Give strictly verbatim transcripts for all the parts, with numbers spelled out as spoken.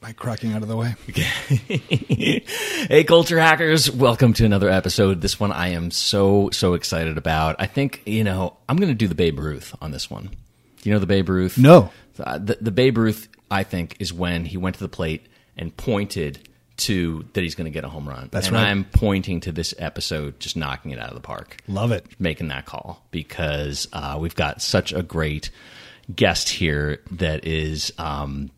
my cracking out of the way. Hey, culture hackers, welcome to another episode. This one I am so, so excited about. I think, you know, I'm going to do the Babe Ruth on this one. Do you know the Babe Ruth? No. Uh, the, the Babe Ruth, I think, is when he went to the plate and pointed to that he's going to get a home run. That's and right. I'm pointing to this episode, just knocking it out of the park. Love it. Making that call because uh, we've got such a great guest here that is, um,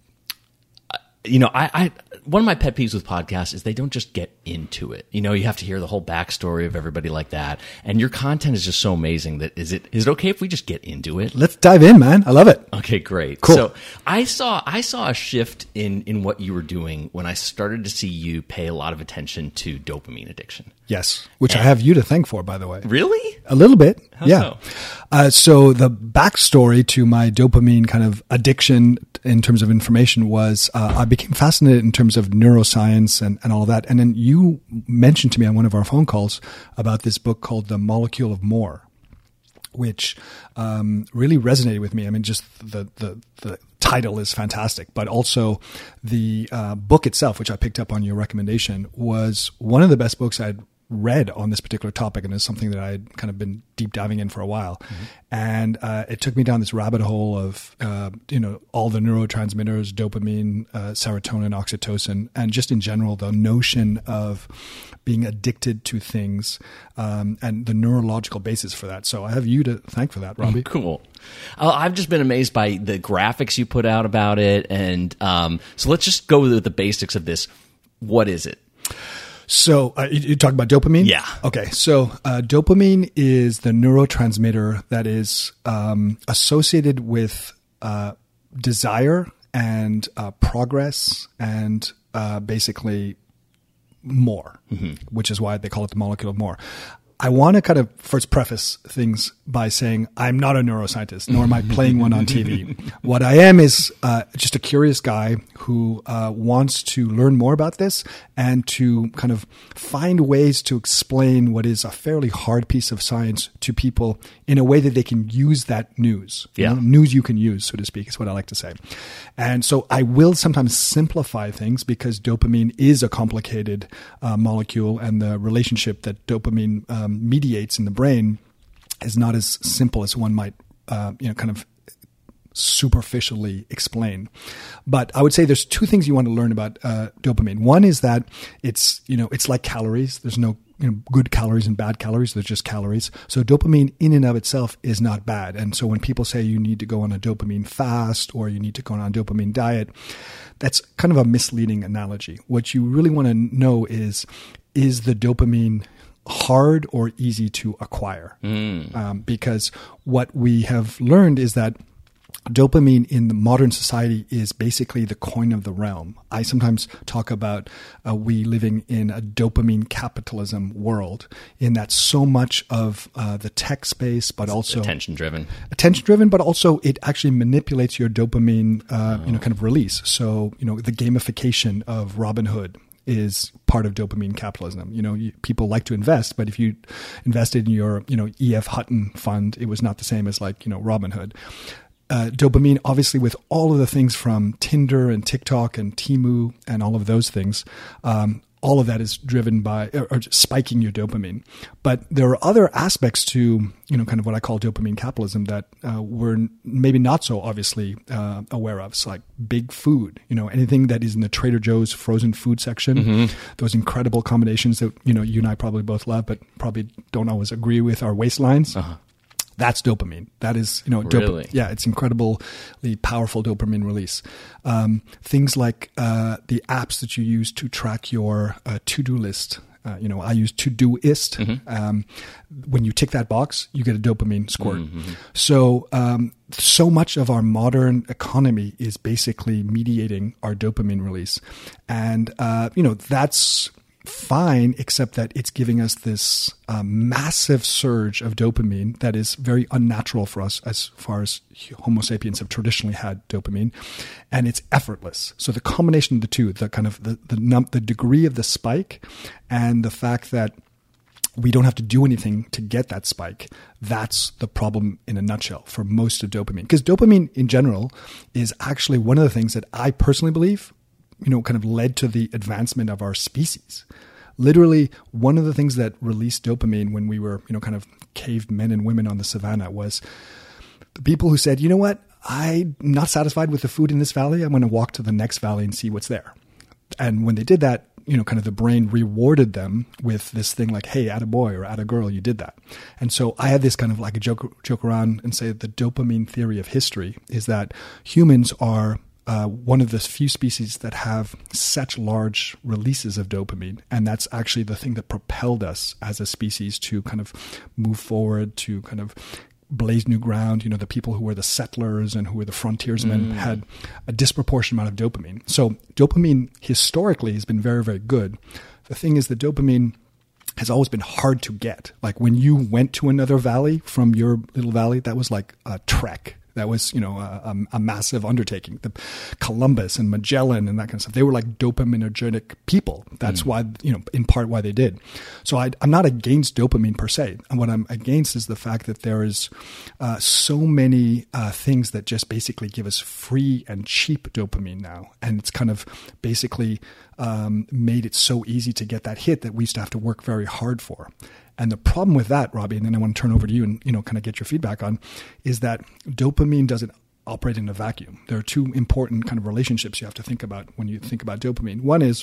you know, I, I one of my pet peeves with podcasts is they don't just get into it. You know, you have to hear the whole backstory of everybody like that, and your content is just so amazing that is it is it okay if we just get into it? Let's dive in, man. I love it. Okay, great. Cool. So I saw I saw a shift in in what you were doing when I started to see you pay a lot of attention to dopamine addiction. Yes, which and, I have you to thank for, by the way. Really? A little bit. How yeah. So? Uh, so the backstory to my dopamine kind of addiction in terms of information was uh, I became fascinated in terms of neuroscience and, and all of that. And then you mentioned to me on one of our phone calls about this book called The Molecule of More, which um, really resonated with me. I mean, just the, the, the title is fantastic, but also the uh, book itself, which I picked up on your recommendation, was one of the best books I'd read on this particular topic, and it's something that I'd kind of been deep diving in for a while. Mm-hmm. And uh, it took me down this rabbit hole of, uh, you know, all the neurotransmitters, dopamine, uh, serotonin, oxytocin, and just in general, the notion of being addicted to things um, and the neurological basis for that. So I have you to thank for that, Robbie. Cool. Uh, I've just been amazed by the graphics you put out about it. And um, so let's just go with the basics of this. What is it? So uh, you, you talk about dopamine? Yeah. Okay. So uh, dopamine is the neurotransmitter that is um, associated with uh, desire and uh, progress and uh, basically more, mm-hmm. which is why they call it the molecule of more. I want to kind of first preface things by saying I'm not a neuroscientist, nor am I playing one on T V. What I am is uh, just a curious guy who uh, wants to learn more about this and to kind of find ways to explain what is a fairly hard piece of science to people in a way that they can use that news. Yeah. You know, news you can use, so to speak, is what I like to say. And so I will sometimes simplify things because dopamine is a complicated uh, molecule, and the relationship that dopamine um, mediates in the brain is not as simple as one might, uh, you know, kind of superficially explain. But I would say there's two things you want to learn about uh, dopamine. One is that it's, you know, it's like calories. There's no, you know, good calories and bad calories. There's just calories. So dopamine in and of itself is not bad. And so when people say you need to go on a dopamine fast or you need to go on a dopamine diet, that's kind of a misleading analogy. What you really want to know is, is the dopamine hard or easy to acquire? Mm. Um, because what we have learned is that dopamine in the modern society is basically the coin of the realm. I sometimes talk about uh, we living in a dopamine capitalism world, in that so much of uh, the tech space, but it's also attention driven, attention driven, but also it actually manipulates your dopamine, uh, oh. you know, kind of release. So, you know, the gamification of Robinhood is part of dopamine capitalism. You know, you, people like to invest, but if you invested in your, you know, E F Hutton fund, it was not the same as like, you know, Robinhood. Uh, dopamine, obviously, with all of the things from Tinder and TikTok and Temu and all of those things, um, all of that is driven by or, or spiking your dopamine. But there are other aspects to, you know, kind of what I call dopamine capitalism that uh, we're maybe not so obviously uh, aware of. It's like big food, you know, anything that is in the Trader Joe's frozen food section, mm-hmm. those incredible combinations that, you know, you and I probably both love, but probably don't always agree with our waistlines. Uh-huh. That's dopamine. That is, you know, really? dopamine. Yeah, it's incredibly powerful dopamine release. Um, things like uh, the apps that you use to track your uh, to-do list. Uh, you know, I use Todoist. Mm-hmm. Um, when you tick that box, you get a dopamine squirt. Mm-hmm. So, um, so much of our modern economy is basically mediating our dopamine release, and uh, you know, that's fine, except that it's giving us this uh, massive surge of dopamine that is very unnatural for us as far as Homo sapiens have traditionally had dopamine, and it's effortless. So the combination of the two, the kind of the the, num- the degree of the spike and the fact that we don't have to do anything to get that spike, that's the problem in a nutshell for most of dopamine. Because dopamine in general is actually one of the things that I personally believe you know, kind of led to the advancement of our species. Literally, one of the things that released dopamine when we were, you know, kind of cave men and women on the savannah was the people who said, you know what, I'm not satisfied with the food in this valley. I'm going to walk to the next valley and see what's there. And when they did that, you know, kind of the brain rewarded them with this thing like, hey, atta boy or atta girl, you did that. And so I had this kind of like a joke, joke around and say the dopamine theory of history is that humans are Uh, one of the few species that have such large releases of dopamine. And that's actually the thing that propelled us as a species to kind of move forward, to kind of blaze new ground. You know, the people who were the settlers and who were the frontiersmen mm. had a disproportionate amount of dopamine. So dopamine historically has been very, very good. The thing is that dopamine has always been hard to get. Like when you went to another valley from your little valley, that was like a trek. That was, you know, a, a massive undertaking. The Columbus and Magellan and that kind of stuff. They were like dopaminergic people. That's mm. why, you know, in part why they did. So I, I'm not against dopamine per se. And what I'm against is the fact that there is uh, so many uh, things that just basically give us free and cheap dopamine now. And it's kind of basically um, made it so easy to get that hit that we used to have to work very hard for. And the problem with that, Robbie, and then I want to turn over to you and, you know, kind of get your feedback on, is that dopamine doesn't operate in a vacuum. There are two important kind of relationships you have to think about when you think about dopamine. One is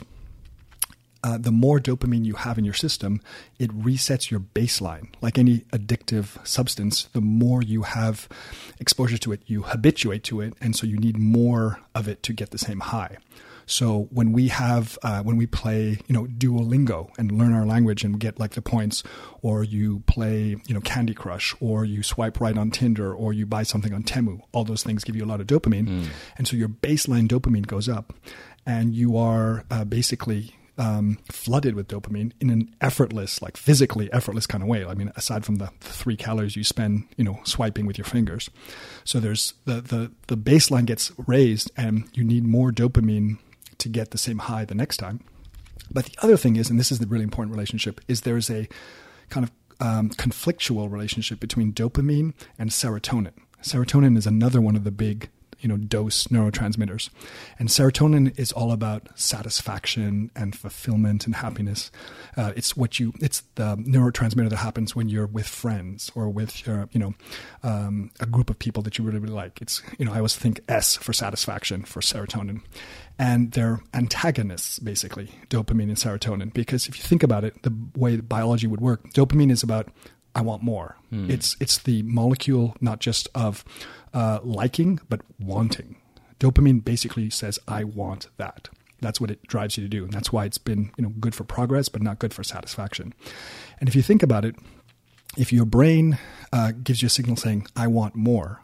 uh, the more dopamine you have in your system, it resets your baseline. Like any addictive substance, the more you have exposure to it, you habituate to it. And so you need more of it to get the same high. So when we have, uh, when we play, you know, Duolingo and learn our language and get like the points, or you play, you know, Candy Crush, or you swipe right on Tinder, or you buy something on Temu, all those things give you a lot of dopamine. Mm. And so your baseline dopamine goes up and you are uh, basically um, flooded with dopamine in an effortless, like physically effortless kind of way. I mean, aside from the three calories you spend, you know, swiping with your fingers. So there's the, the, the baseline gets raised and you need more dopamine to get the same high the next time. But the other thing is, and this is the really important relationship, is there's a kind of um, conflictual relationship between dopamine and serotonin. Serotonin is another one of the big, you know, dose neurotransmitters. And serotonin is all about satisfaction and fulfillment and happiness. Uh, it's what you, it's the neurotransmitter that happens when you're with friends or with your, you know, um, a group of people that you really, really like. It's, you know, I always think S for satisfaction for serotonin. And they're antagonists, basically, dopamine and serotonin. Because if you think about it, the way biology would work, dopamine is about, I want more. Hmm. It's it's the molecule not just of uh, liking, but wanting. Dopamine basically says, I want that. That's what it drives you to do. And that's why it's been, you know, good for progress, but not good for satisfaction. And if you think about it, if your brain uh, gives you a signal saying, I want more,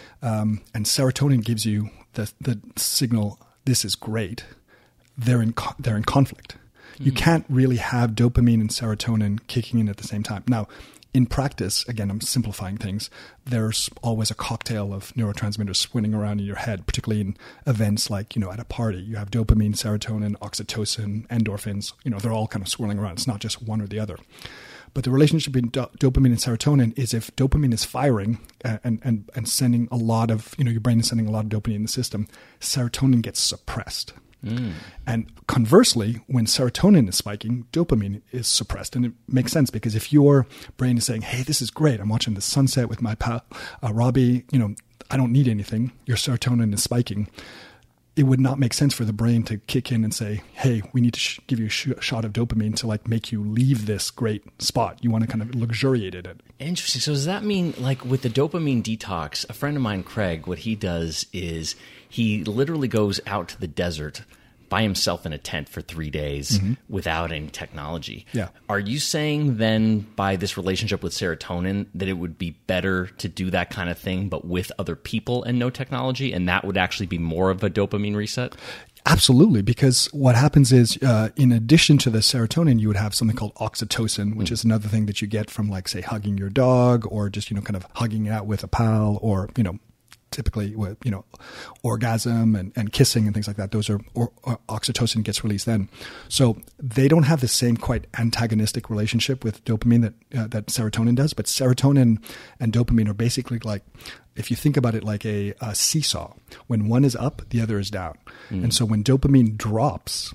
um, and serotonin gives you the the signal, this is great, they're in co- they're in conflict. Mm-hmm. You can't really have dopamine and serotonin kicking in at the same time. Now, in practice, again, I'm simplifying things, there's always a cocktail of neurotransmitters spinning around in your head, particularly in events like, you know, at a party. You have dopamine, serotonin, oxytocin, endorphins. You know, they're all kind of swirling around. It's not just one or the other. But the relationship between do- dopamine and serotonin is if dopamine is firing and, and, and sending a lot of, you know, your brain is sending a lot of dopamine in the system, serotonin gets suppressed. Mm. And conversely, when serotonin is spiking, dopamine is suppressed. And it makes sense because if your brain is saying, hey, this is great, I'm watching the sunset with my pal, uh, Robbie, you know, I don't need anything, your serotonin is spiking, it would not make sense for the brain to kick in and say, hey, we need to sh- give you a sh- shot of dopamine to like make you leave this great spot. You want to kind of luxuriate in it. Interesting. So does that mean like with the dopamine detox, a friend of mine, Craig, what he does is he literally goes out to the desert by himself in a tent for three days mm-hmm. without any technology. Yeah. Are you saying then by this relationship with serotonin that it would be better to do that kind of thing but with other people and no technology, and that would actually be more of a dopamine reset? Absolutely, because what happens is uh, in addition to the serotonin, you would have something called oxytocin, which mm. is another thing that you get from like, say, hugging your dog or just, you know, kind of hugging it out with a pal or, you know, typically with, you know, orgasm and, and kissing and things like that. Those are, or, or oxytocin gets released then. So they don't have the same quite antagonistic relationship with dopamine that, uh, that serotonin does. But serotonin and dopamine are basically like, if you think about it like a, a seesaw, when one is up, the other is down. Mm. And so when dopamine drops,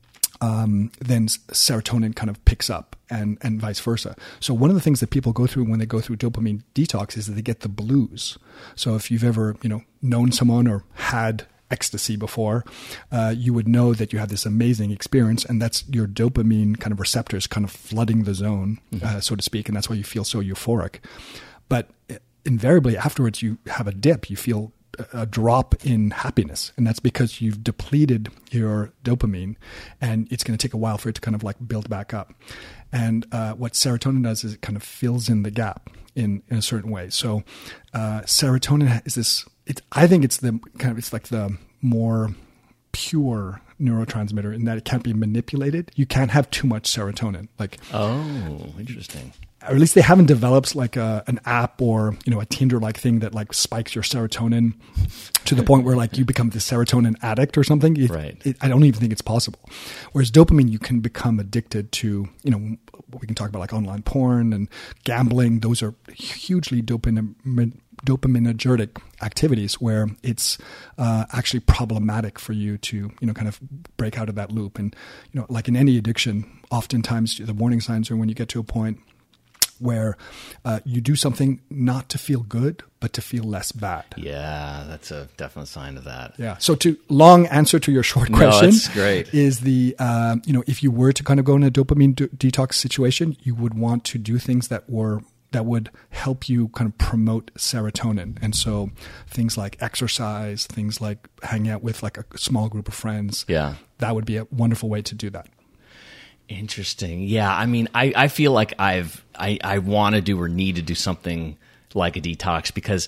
Um, then serotonin kind of picks up and, and vice versa. So one of the things that people go through when they go through dopamine detox is that they get the blues. So if you've ever, you know, known someone or had ecstasy before, uh, you would know that you have this amazing experience, and that's your dopamine kind of receptors kind of flooding the zone, mm-hmm. uh, so to speak. And that's why you feel so euphoric. But invariably afterwards you have a dip, you feel a drop in happiness. And that's because you've depleted your dopamine, and it's going to take a while for it to kind of like build back up. And uh, what serotonin does is it kind of fills in the gap in, in a certain way. So uh, serotonin is this, it's, I think it's the kind of, it's like the more pure neurotransmitter in that it can't be manipulated. You can't have too much serotonin. Like, oh, interesting. Or at least they haven't developed like a, an app or, you know, a Tinder-like thing that like spikes your serotonin to the point where like you become the serotonin addict or something. It, right. It, I don't even think it's possible. Whereas dopamine, you can become addicted to, you know, we can talk about like online porn and gambling. Those are hugely dopamine, dopaminergic activities where it's uh, actually problematic for you to, you know, kind of break out of that loop. And, you know, like in any addiction, oftentimes the warning signs are when you get to a point where uh, you do something not to feel good, but to feel less bad. Yeah, that's a definite sign of that. Yeah. So to long answer to your short question, no, that's great. Is the, um, you know, if you were to kind of go in a dopamine de- detox situation, you would want to do things that were, that would help you kind of promote serotonin. And so things like exercise, things like hanging out with like a small group of friends. Yeah. That would be a wonderful way to do that. Interesting. Yeah. I mean, I, I feel like I've, I, I want to do or need to do something like a detox because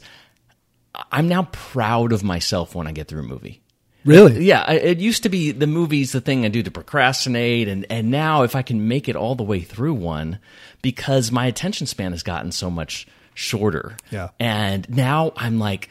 I'm now proud of myself when I get through a movie. Really? Yeah. It used to be the movie's the thing I do to procrastinate. And, and now if I can make it all the way through one, because my attention span has gotten so much shorter. Yeah. And now I'm like,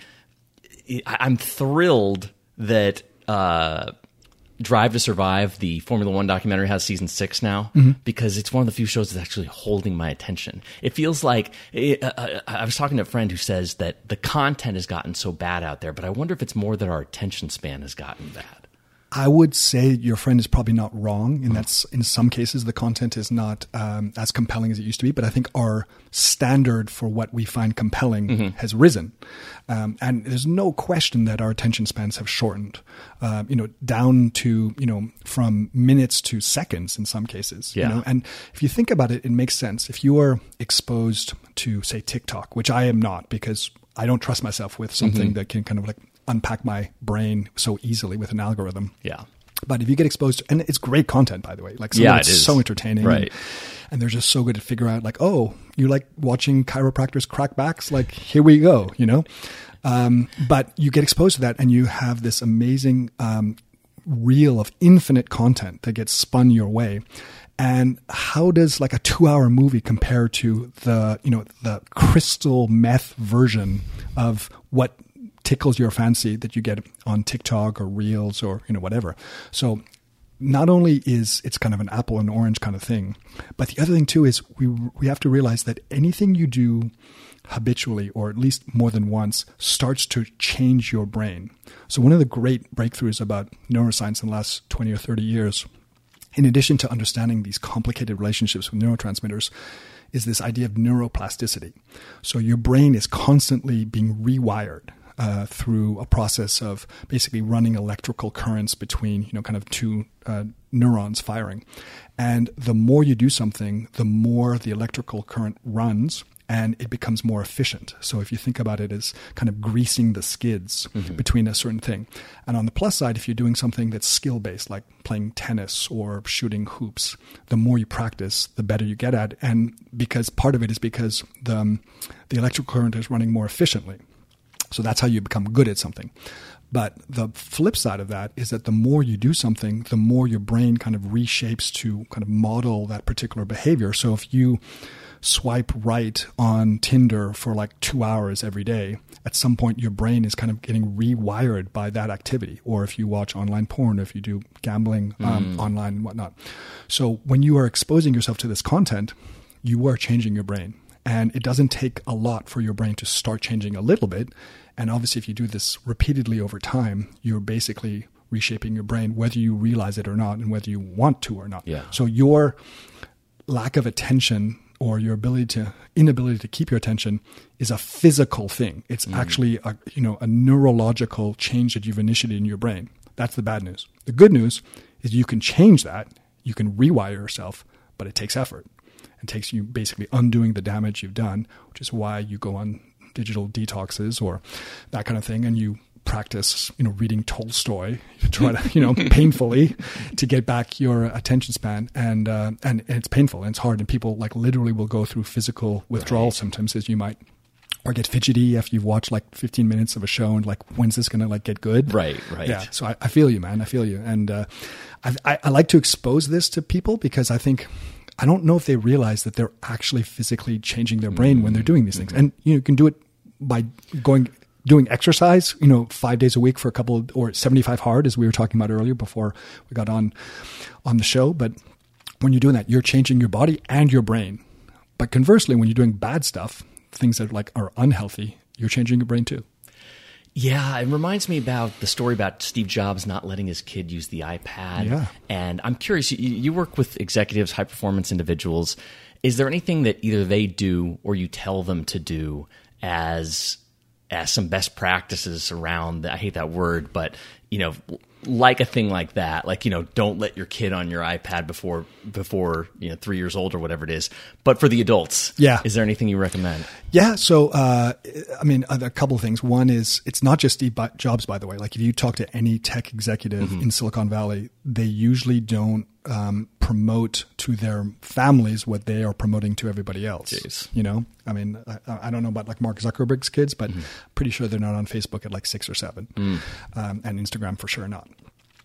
I'm thrilled that, uh, Drive to Survive, the Formula One documentary, has season six now, mm-hmm. because it's one of the few shows that's actually holding my attention. It feels like it, uh, I was talking to a friend who says that the content has gotten so bad out there, but I wonder if it's more that our attention span has gotten bad. I would say your friend is probably not wrong in that in some cases the content is not um, as compelling as it used to be, but I think our standard for what we find compelling mm-hmm. has risen. Um, and there's no question that our attention spans have shortened, uh, you know, down to, you know, from minutes to seconds in some cases. Yeah. You know? And if you think about it, it makes sense. If you are exposed to, say, TikTok, which I am not because I don't trust myself with something mm-hmm. that can kind of like unpack my brain so easily with an algorithm. Yeah. But if you get exposed to, and it's great content, by the way, like some yeah, of it's it is. so entertaining. Right. And, and they're just so good to figure out like, oh, you like watching chiropractors crack backs? Like, here we go, you know? Um, but you get exposed to that and you have this amazing um, reel of infinite content that gets spun your way. And how does like a two hour movie compare to the, you know, the crystal meth version of what tickles your fancy that you get on TikTok or Reels or, you know, whatever. So not only is it's kind of an apple and orange kind of thing, but the other thing too is we we have to realize that anything you do habitually, or at least more than once, starts to change your brain. So one of the great breakthroughs about neuroscience in the last twenty or thirty years, in addition to understanding these complicated relationships with neurotransmitters, is this idea of neuroplasticity. So your brain is constantly being rewired Uh, through a process of basically running electrical currents between, you know, kind of two uh, neurons firing. And the more you do something, the more the electrical current runs and it becomes more efficient. So if you think about it as kind of greasing the skids mm-hmm. between a certain thing. And on the plus side, if you're doing something that's skill-based, like playing tennis or shooting hoops, the more you practice, the better you get at. And because part of it is because the, um, the electrical current is running more efficiently. So that's how you become good at something. But the flip side of that is that the more you do something, the more your brain kind of reshapes to kind of model that particular behavior. So if you swipe right on Tinder for like two hours every day, at some point your brain is kind of getting rewired by that activity. Or if you watch online porn, or if you do gambling um, mm. online and whatnot. So when you are exposing yourself to this content, you are changing your brain. And it doesn't take a lot for your brain to start changing a little bit. And obviously, if you do this repeatedly over time, you're basically reshaping your brain, whether you realize it or not, and whether you want to or not. Yeah. So your lack of attention, or your ability to inability to keep your attention, is a physical thing. It's mm. actually a, you know, a neurological change that you've initiated in your brain. That's the bad news. The good news is you can change that. You can rewire yourself, but it takes effort. It takes you basically undoing the damage you've done, which is why you go on digital detoxes or that kind of thing, and you practice, you know, reading Tolstoy to try to, you know, painfully to get back your attention span. And, uh, and and it's painful and it's hard. And people like literally will go through physical withdrawal right. symptoms, as you might, or get fidgety after you've watched like fifteen minutes of a show and like, when's this going to like get good? Right, right. Yeah. So I, I feel you, man. I feel you. And uh, I, I, I like to expose this to people because I think, I don't know if they realize that they're actually physically changing their brain mm-hmm. when they're doing these things. And you know, you can do it by going, doing exercise, you know, five days a week for a couple of, or seventy-five hard, as we were talking about earlier before we got on, on the show. But when you're doing that, you're changing your body and your brain. But conversely, when you're doing bad stuff, things that like are unhealthy, you're changing your brain too. Yeah, it reminds me about the story about Steve Jobs not letting his kid use the iPad. Yeah. And I'm curious, you, you work with executives, high-performance individuals. Is there anything that either they do or you tell them to do as as some best practices around, I hate that word, but, you know, like a thing like that, like, you know, don't let your kid on your iPad before, before, you know, three years old or whatever it is. But for the adults, yeah. is there anything you recommend? Yeah. So, uh, I mean, a couple of things. One is, it's not just Steve Jobs, by the way. Like if you talk to any tech executive mm-hmm. in Silicon Valley, they usually don't um, promote to their families what they are promoting to everybody else. Jeez. You know, I mean, I, I don't know about like Mark Zuckerberg's kids, but mm-hmm. pretty sure they're not on Facebook at like six or seven, mm. um, and Instagram for sure not.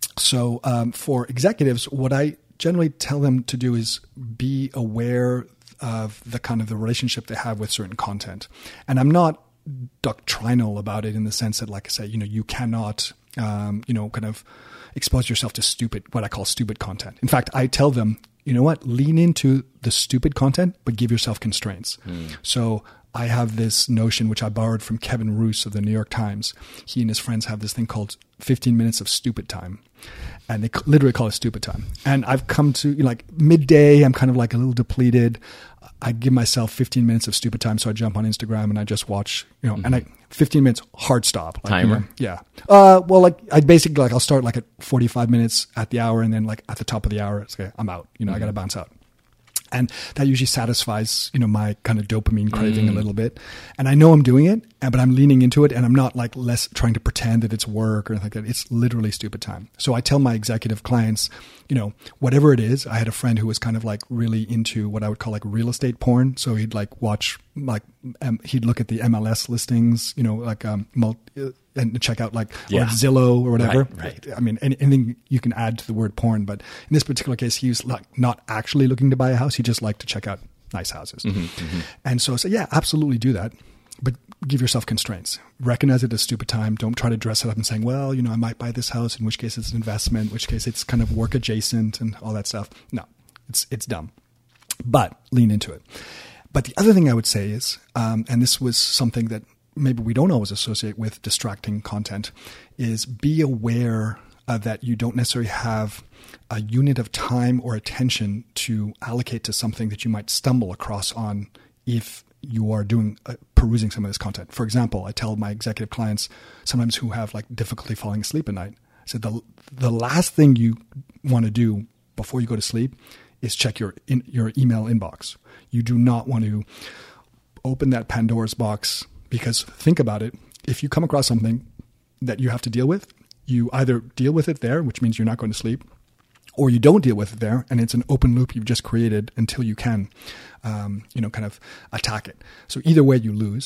So um, for executives, what I generally tell them to do is be aware of the kind of the relationship they have with certain content. And I'm not doctrinal about it in the sense that, like I say, you know, you cannot, um, you know, kind of expose yourself to stupid, what I call stupid content. In fact, I tell them, you know what, lean into the stupid content, but give yourself constraints. Mm. So I have this notion, which I borrowed from Kevin Roose of the New York Times. He and his friends have this thing called fifteen minutes of stupid time. And they literally call it stupid time. And I've come to, you know, like midday, I'm kind of like a little depleted. I give myself fifteen minutes of stupid time. So I jump on Instagram and I just watch, you know, mm-hmm. and I, fifteen minutes hard stop. Like, Timer? You know, yeah. Uh, well, like I basically, like I'll start like at forty-five minutes at the hour. And then like at the top of the hour, it's okay, I'm out, you know, mm-hmm. I got to bounce out. And that usually satisfies, you know, my kind of dopamine craving mm. a little bit. And I know I'm doing it, but I'm leaning into it. And I'm not like less trying to pretend that it's work or anything like that. It's literally stupid time. So I tell my executive clients, you know, whatever it is. I had a friend who was kind of like really into what I would call like real estate porn. So he'd like watch, like um, he'd look at the M L S listings, you know, like um, multi, uh, and check out like yeah. or Zillow or whatever. Right, right. I mean, anything you can add to the word porn, but in this particular case, he was like not actually looking to buy a house. He just liked to check out nice houses. Mm-hmm, mm-hmm. And so I said, yeah, absolutely do that, but give yourself constraints. Recognize it as stupid time. Don't try to dress it up and saying, well, you know, I might buy this house, in which case it's an investment, in which case it's kind of work adjacent and all that stuff. No, it's, it's dumb, but lean into it. But the other thing I would say is, um, and this was something that maybe we don't always associate with distracting content, is be aware uh, that you don't necessarily have a unit of time or attention to allocate to something that you might stumble across on if you are doing uh, perusing some of this content. For example, I tell my executive clients sometimes who have like difficulty falling asleep at night, I said the the last thing you want to do before you go to sleep is check your in, your email inbox. You do not want to open that Pandora's box. Because think about it, if you come across something that you have to deal with, you either deal with it there, which means you're not going to sleep, or you don't deal with it there, and it's an open loop you've just created until you can, um, you know, kind of attack it. So either way, you lose.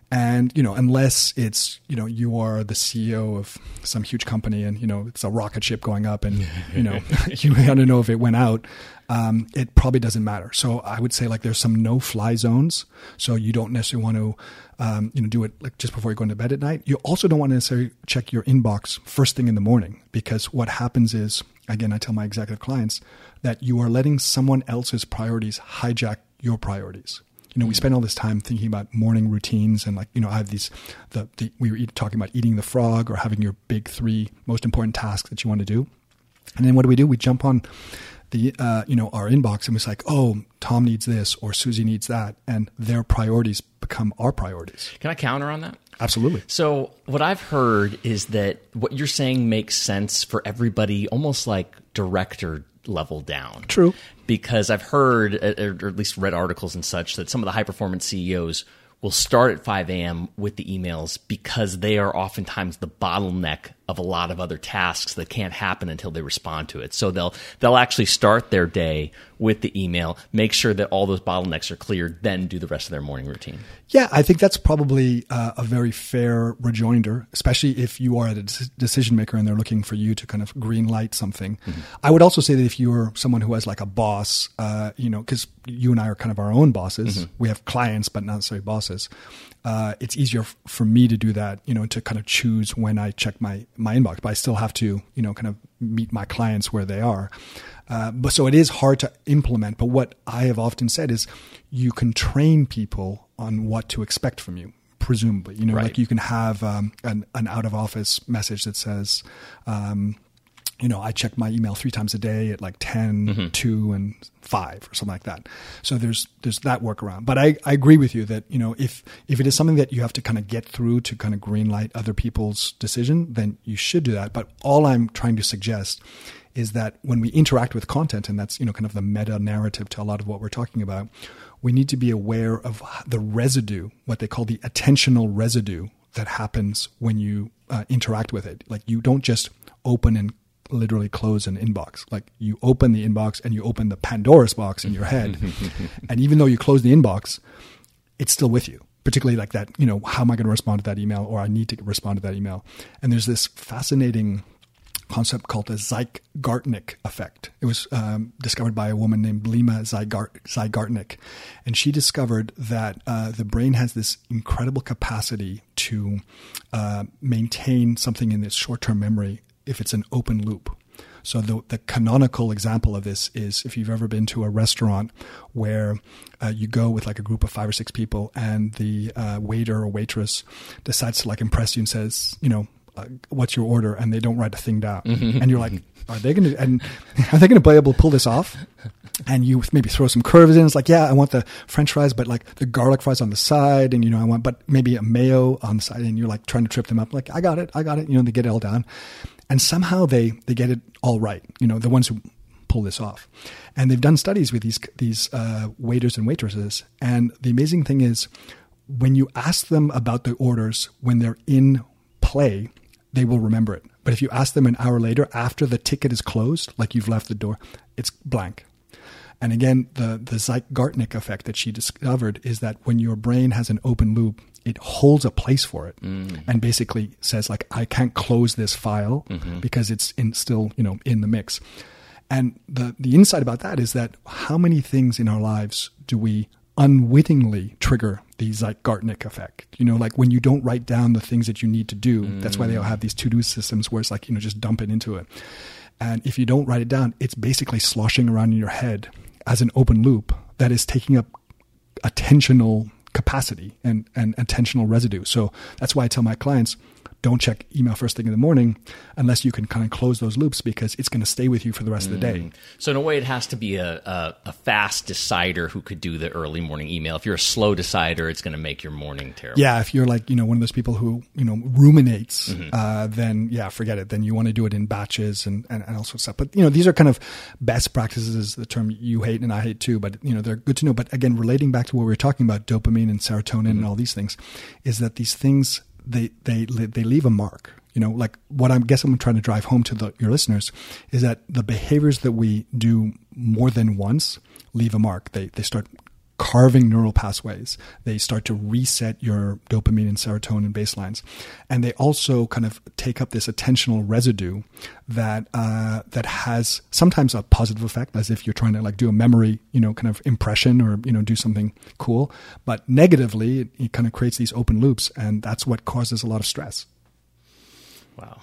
And, you know, unless it's, you know, you are the C E O of some huge company and, you know, it's a rocket ship going up and, you know, you want to know if it went out, um, it probably doesn't matter. So I would say like there's some no-fly zones. So you don't necessarily want to, um, you know, do it like just before you go into bed at night. You also don't want to necessarily check your inbox first thing in the morning, because what happens is, again, I tell my executive clients that you are letting someone else's priorities hijack your priorities. You know, we spend all this time thinking about morning routines and like, you know, I have these, the, the we were eat, talking about eating the frog or having your big three most important tasks that you want to do. And then what do we do? We jump on the, uh, you know, our inbox and it's like, oh, Tom needs this or Susie needs that. And their priorities become our priorities. Can I counter on that? Absolutely. So what I've heard is that what you're saying makes sense for everybody, almost like director level down. True. Because I've heard, or at least read articles and such, that some of the high performance C E Os will start at five a.m. with the emails because they are oftentimes the bottleneck of a lot of other tasks that can't happen until they respond to it. So they'll they'll actually start their day with the email, make sure that all those bottlenecks are cleared, then do the rest of their morning routine. Yeah, I think that's probably uh, a very fair rejoinder, especially if you are a decision maker and they're looking for you to kind of green light something. Mm-hmm. I would also say that if you're someone who has like a boss, uh, you know, because you and I are kind of our own bosses, mm-hmm. we have clients, but not necessarily bosses. Uh, it's easier f- for me to do that, you know, to kind of choose when I check my, my inbox, but I still have to, you know, kind of meet my clients where they are. Uh, but so it is hard to implement. But what I have often said is you can train people on what to expect from you, presumably, you know, right. like you can have um, an, an out of office message that says, um, you know, I check my email three times a day at like ten, mm-hmm. two, and five or something like that. So there's there's that workaround. But I, I agree with you that, you know, if if it is something that you have to kind of get through to kind of green light other people's decision, then you should do that. But all I'm trying to suggest is that when we interact with content, and that's, you know, kind of the meta narrative to a lot of what we're talking about, we need to be aware of the residue, what they call the attentional residue that happens when you uh, interact with it. Like you don't just open and literally close an inbox. Like you open the inbox and you open the Pandora's box in your head. And even though you close the inbox, it's still with you. Particularly like that, you know, how am I going to respond to that email, or I need to respond to that email. And there's this fascinating concept called the Zeigarnik effect. It was um, discovered by a woman named Lima Zeigarnik. And she discovered that uh, the brain has this incredible capacity to uh, maintain something in its short-term memory if it's an open loop. So the, the canonical example of this is if you've ever been to a restaurant where uh, you go with like a group of five or six people and the uh, waiter or waitress decides to like impress you and says, you know, uh, what's your order? And they don't write a thing down. Mm-hmm. And you're like, are they going to, and are they going to be able to pull this off? And you maybe throw some curves in. It's like, yeah, I want the French fries, but like the garlic fries on the side. And, you know, I want, but maybe a mayo on the side. And you're like trying to trip them up. Like, I got it. I got it. You know, they get it all down. And somehow they, they get it all right. You know, the ones who pull this off. And they've done studies with these, these uh, waiters and waitresses. And the amazing thing is when you ask them about the orders, when they're in play, they will remember it. But if you ask them an hour later, after the ticket is closed, like you've left the door, it's blank. And again, the, the Zeigarnik effect that she discovered is that when your brain has an open loop, it holds a place for it mm. and basically says like, I can't close this file mm-hmm. because it's in, still, you know, in the mix. And the, the insight about that is that how many things in our lives do we unwittingly trigger the Zeigarnik effect? You know, like when you don't write down the things that you need to do, mm. that's why they all have these to-do systems where it's like, you know, just dump it into it. And if you don't write it down, it's basically sloshing around in your head as an open loop that is taking up attentional capacity and, and attentional residue. So that's why I tell my clients, don't check email first thing in the morning unless you can kind of close those loops, because it's going to stay with you for the rest mm. of the day. So in a way, it has to be a, a, a fast decider who could do the early morning email. If you're a slow decider, it's going to make your morning terrible. Yeah, if you're like, you know, one of those people who, you know, ruminates, mm-hmm. uh, then yeah, forget it. Then you want to do it in batches and, and, and all sorts of stuff. But, you know, these are kind of best practices, is the term you hate and I hate too, but, you know, they're good to know. But again, relating back to what we were talking about, dopamine and serotonin mm-hmm. and all these things, is that these things, they they they leave a mark. You know, like what I guess I'm trying to drive home to the, your listeners is that the behaviors that we do more than once leave a mark. They they start carving neural pathways. They start to reset your dopamine and serotonin baselines. And they also kind of take up this attentional residue that uh, that has sometimes a positive effect, as if you're trying to like do a memory, you know, kind of impression or, you know, do something cool. But negatively, it, it kind of creates these open loops, and that's what causes a lot of stress. Wow.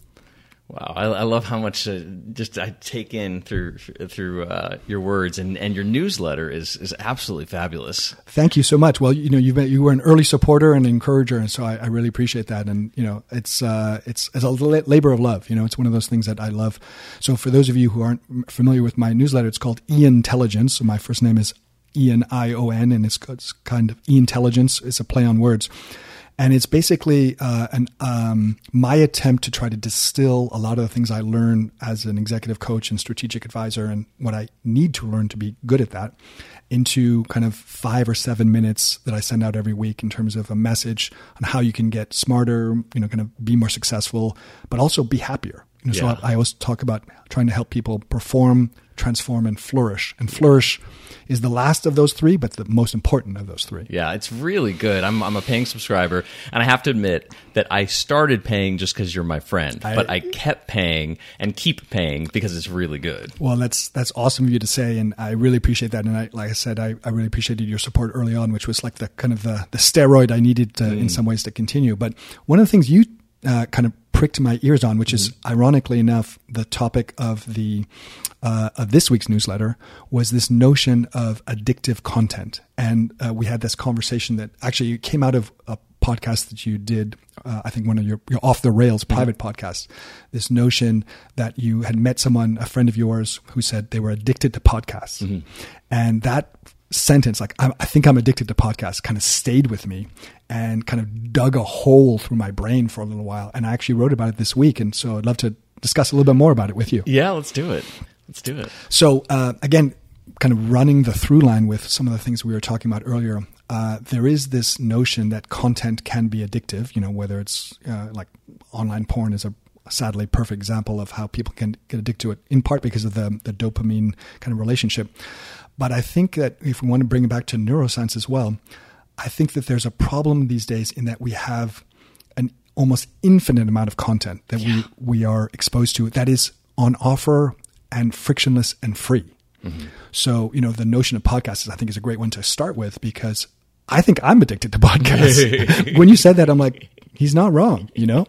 Wow, I, I love how much uh, just I take in through through uh, your words, and, and your newsletter is is absolutely fabulous. Thank you so much. Well, you know, you've been, you were an early supporter and encourager, and so I, I really appreciate that. And you know, it's uh, it's it's a labor of love. You know, it's one of those things that I love. So for those of you who aren't familiar with my newsletter, it's called E-Intelligence. So my first name is Ian I O N, and it's, it's kind of E-Intelligence. It's a play on words. And it's basically uh, an um, my attempt to try to distill a lot of the things I learn as an executive coach and strategic advisor, and what I need to learn to be good at that, into kind of five or seven minutes that I send out every week in terms of a message on how you can get smarter, you know, kind of be more successful, but also be happier. You know, yeah. So I, I always talk about trying to help people perform, transform, and flourish. And flourish is the last of those three, but the most important of those three. Yeah, it's really good. I'm I'm a paying subscriber, and I have to admit that I started paying just because you're my friend, I, but I kept paying and keep paying because it's really good. Well, that's that's awesome of you to say, and I really appreciate that. And I, like I said, I, I really appreciated your support early on, which was like the kind of the, the steroid I needed to, mm. in some ways to continue. But one of the things you uh, kind of pricked my ears on, which mm-hmm. is ironically enough the topic of the uh, of this week's newsletter, was this notion of addictive content. And uh, we had this conversation that actually came out of a podcast that you did, uh, I think one of your, your off the rails mm-hmm. private podcasts. This notion that you had met someone, a friend of yours, who said they were addicted to podcasts, mm-hmm. and that sentence, like, I, I think I'm addicted to podcasts, kind of stayed with me and kind of dug a hole through my brain for a little while. And I actually wrote about it this week. And so I'd love to discuss a little bit more about it with you. Yeah, let's do it. Let's do it. So uh, again, kind of running the through line with some of the things we were talking about earlier, uh, there is this notion that content can be addictive, you know, whether it's uh, like online porn is a sadly perfect example of how people can get addicted to it, in part because of the, the dopamine kind of relationship. But I think that if we want to bring it back to neuroscience as well, I think that there's a problem these days in that we have an almost infinite amount of content that yeah. we, we are exposed to that is on offer and frictionless and free. Mm-hmm. So, you know, the notion of podcasts, I think, is a great one to start with, because I think I'm addicted to podcasts. When you said that, I'm like, he's not wrong, you know?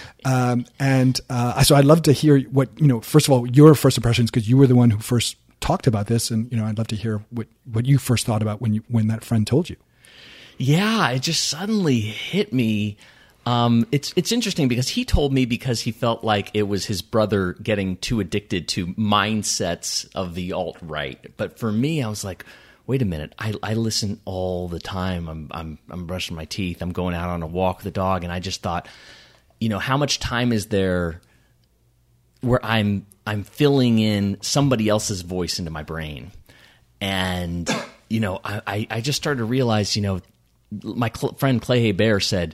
Um, and uh, so I'd love to hear what, you know, first of all, your first impressions, because you were the one who first talked about this, and you know, I'd love to hear what, what you first thought about when you when that friend told you. Yeah, it just suddenly hit me. Um, it's it's interesting because he told me because he felt like it was his brother getting too addicted to mindsets of the alt-right. But for me, I was like, wait a minute, I, I listen all the time. I'm I'm I'm brushing my teeth. I'm going out on a walk with the dog, and I just thought, you know, how much time is there where I'm I'm filling in somebody else's voice into my brain? And, you know, I, I just started to realize, you know, my cl- friend Clay Hebert said,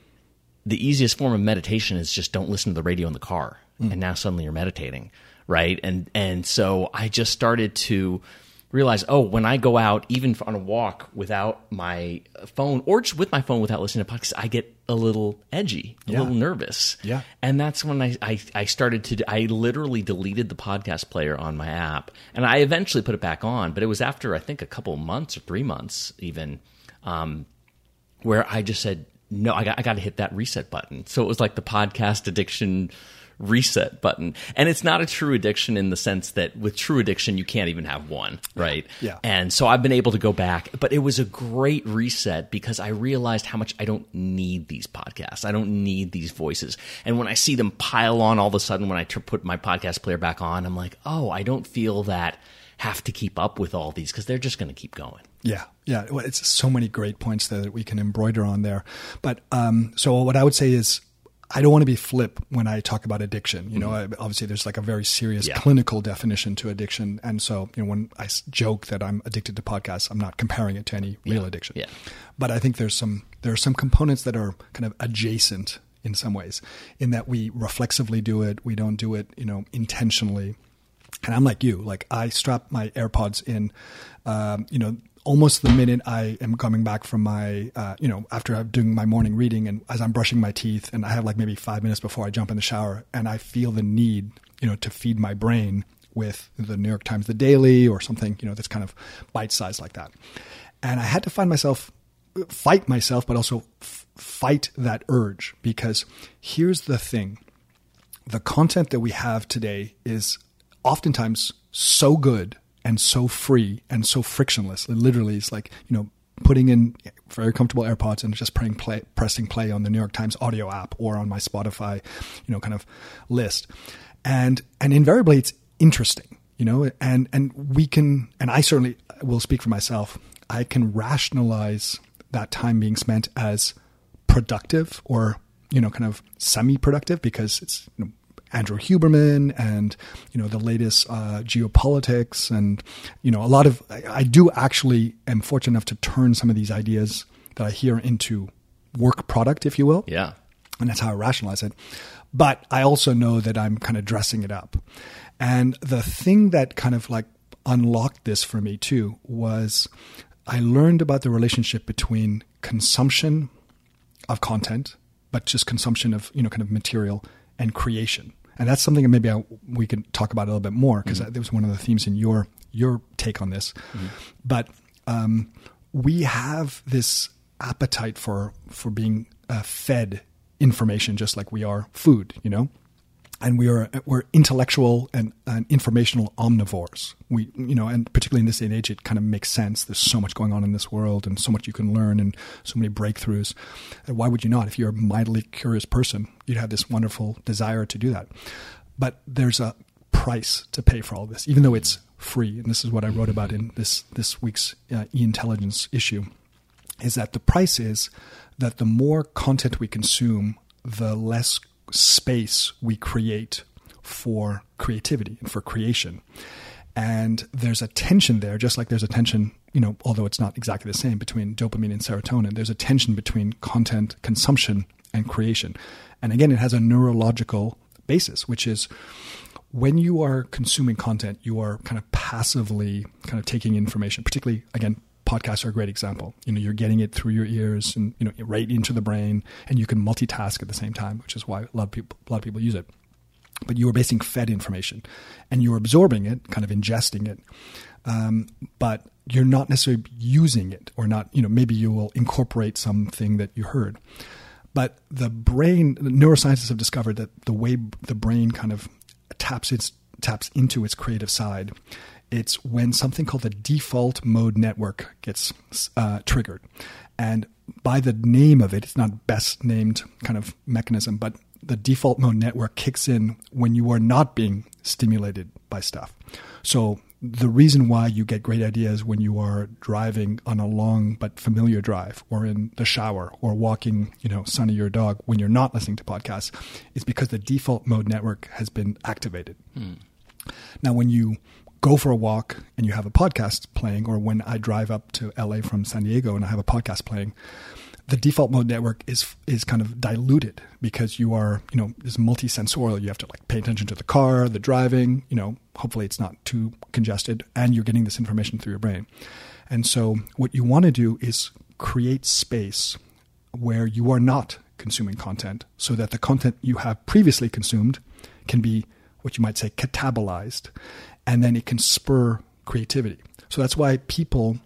the easiest form of meditation is just don't listen to the radio in the car. Mm. And now suddenly you're meditating, right? And and so I just started to realize, oh, when I go out, even on a walk without my phone, or just with my phone without listening to podcasts, I get a little edgy, a yeah. little nervous. Yeah. And that's when I, I, I started to, I literally deleted the podcast player on my app. And I eventually put it back on, but it was after, I think, a couple of months or three months even, um, where I just said, no, I got, I got to hit that reset button. So it was like the podcast addiction reset button. And it's not a true addiction in the sense that with true addiction, you can't even have one, right? Yeah. And so I've been able to go back, but it was a great reset because I realized how much I don't need these podcasts. I don't need these voices. And when I see them pile on all of a sudden, when I t- put my podcast player back on, I'm like, oh, I don't feel that have to keep up with all these because they're just going to keep going. Yeah. Yeah. Well, it's so many great points that we can embroider on there. But um, so what I would say is, I don't want to be flip when I talk about addiction. You know, mm-hmm. obviously there's like a very serious yeah. clinical definition to addiction. And so, you know, when I joke that I'm addicted to podcasts, I'm not comparing it to any real yeah. addiction. Yeah. But I think there's some, there are some components that are kind of adjacent in some ways, in that we reflexively do it. We don't do it, you know, intentionally. And I'm like you, like I strap my AirPods in, um, you know, almost the minute I am coming back from my, uh, you know, after I'm doing my morning reading and as I'm brushing my teeth and I have like maybe five minutes before I jump in the shower and I feel the need, you know, to feed my brain with the New York Times, the Daily or something, you know, that's kind of bite-sized like that. And I had to find myself, fight myself, but also f- fight that urge, because here's the thing. The content that we have today is oftentimes so good and so free and so frictionless. It literally is like, you know, putting in very comfortable AirPods and just pressing play, pressing play on the New York Times audio app or on my Spotify, you know, kind of list. And, and invariably it's interesting, you know, and, and we can, and I certainly will speak for myself. I can rationalize that time being spent as productive or, you know, kind of semi-productive because it's, you know, Andrew Huberman and, you know, the latest uh, geopolitics and, you know, a lot of, I, I do actually am fortunate enough to turn some of these ideas that I hear into work product, if you will. Yeah. And that's how I rationalize it. But I also know that I'm kind of dressing it up. And the thing that kind of like unlocked this for me too was I learned about the relationship between consumption of content, but just consumption of, you know, kind of material and creation. And that's something that maybe I, we can talk about a little bit more because mm-hmm. that was one of the themes in your your take on this. Mm-hmm. But um, we have this appetite for for being uh, fed information, just like we are food, you know. And we are we're intellectual and, and informational omnivores. We you know, and particularly in this day and age, it kind of makes sense. There's so much going on in this world, and so much you can learn, and so many breakthroughs. And why would you not? If you're a mildly curious person, you'd have this wonderful desire to do that. But there's a price to pay for all this, even though it's free. And this is what I wrote about in this this week's uh, e-intelligence issue. Is that the price is that the more content we consume, the less space we create for creativity and for creation. And there's a tension there, just like there's a tension, you know, although it's not exactly the same, between dopamine and serotonin. There's a tension between content consumption and creation. And again, it has a neurological basis, which is when you are consuming content, you are kind of passively kind of taking information, particularly, again, podcasts are a great example. You know, you're getting it through your ears and, you know, right into the brain, and you can multitask at the same time, which is why a lot of people, a lot of people use it. But you are basically fed information and you're absorbing it, kind of ingesting it. Um, but you're not necessarily using it or not, you know, maybe you will incorporate something that you heard. But the brain, the neuroscientists have discovered that the way the brain kind of taps its, taps into its creative side, it's when something called the default mode network gets uh, triggered. And by the name of it, it's not best named kind of mechanism, but the default mode network kicks in when you are not being stimulated by stuff. So the reason why you get great ideas when you are driving on a long but familiar drive, or in the shower, or walking, you know, Sunny your dog when you're not listening to podcasts, is because the default mode network has been activated. Hmm. Now, when you go for a walk and you have a podcast playing, or when I drive up to L A from San Diego and I have a podcast playing, the default mode network is is kind of diluted because you are, you know, it's multisensorial. You have to like pay attention to the car, the driving, you know, hopefully it's not too congested, and you're getting this information through your brain. And so what you want to do is create space where you are not consuming content, so that the content you have previously consumed can be what you might say catabolized, and then it can spur creativity. So that's why people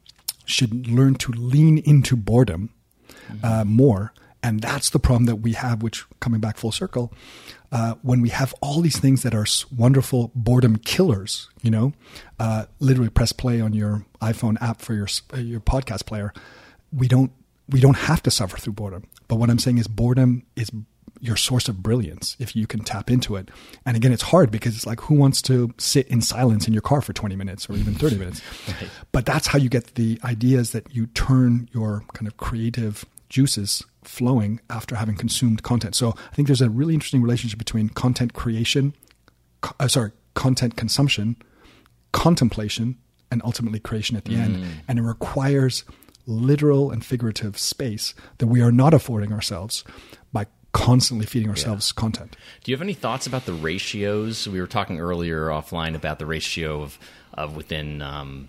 should learn to lean into boredom uh, more. And that's the problem that we have, which, coming back full circle, uh, when we have all these things that are wonderful boredom killers, you know, uh, literally press play on your iPhone app for your uh, your podcast player. We don't we don't have to suffer through boredom. But what I'm saying is boredom is your source of brilliance if you can tap into it. And again, it's hard because it's like, who wants to sit in silence in your car for twenty minutes or even thirty minutes? Right. But that's how you get the ideas that you turn your kind of creative juices flowing after having consumed content. So I think there's a really interesting relationship between content creation, uh, sorry, content consumption, contemplation, and ultimately creation at the mm. end. And it requires literal and figurative space that we are not affording ourselves by constantly feeding ourselves yeah. content. Do you have any thoughts about the ratios? We were talking earlier offline about the ratio of, of within um,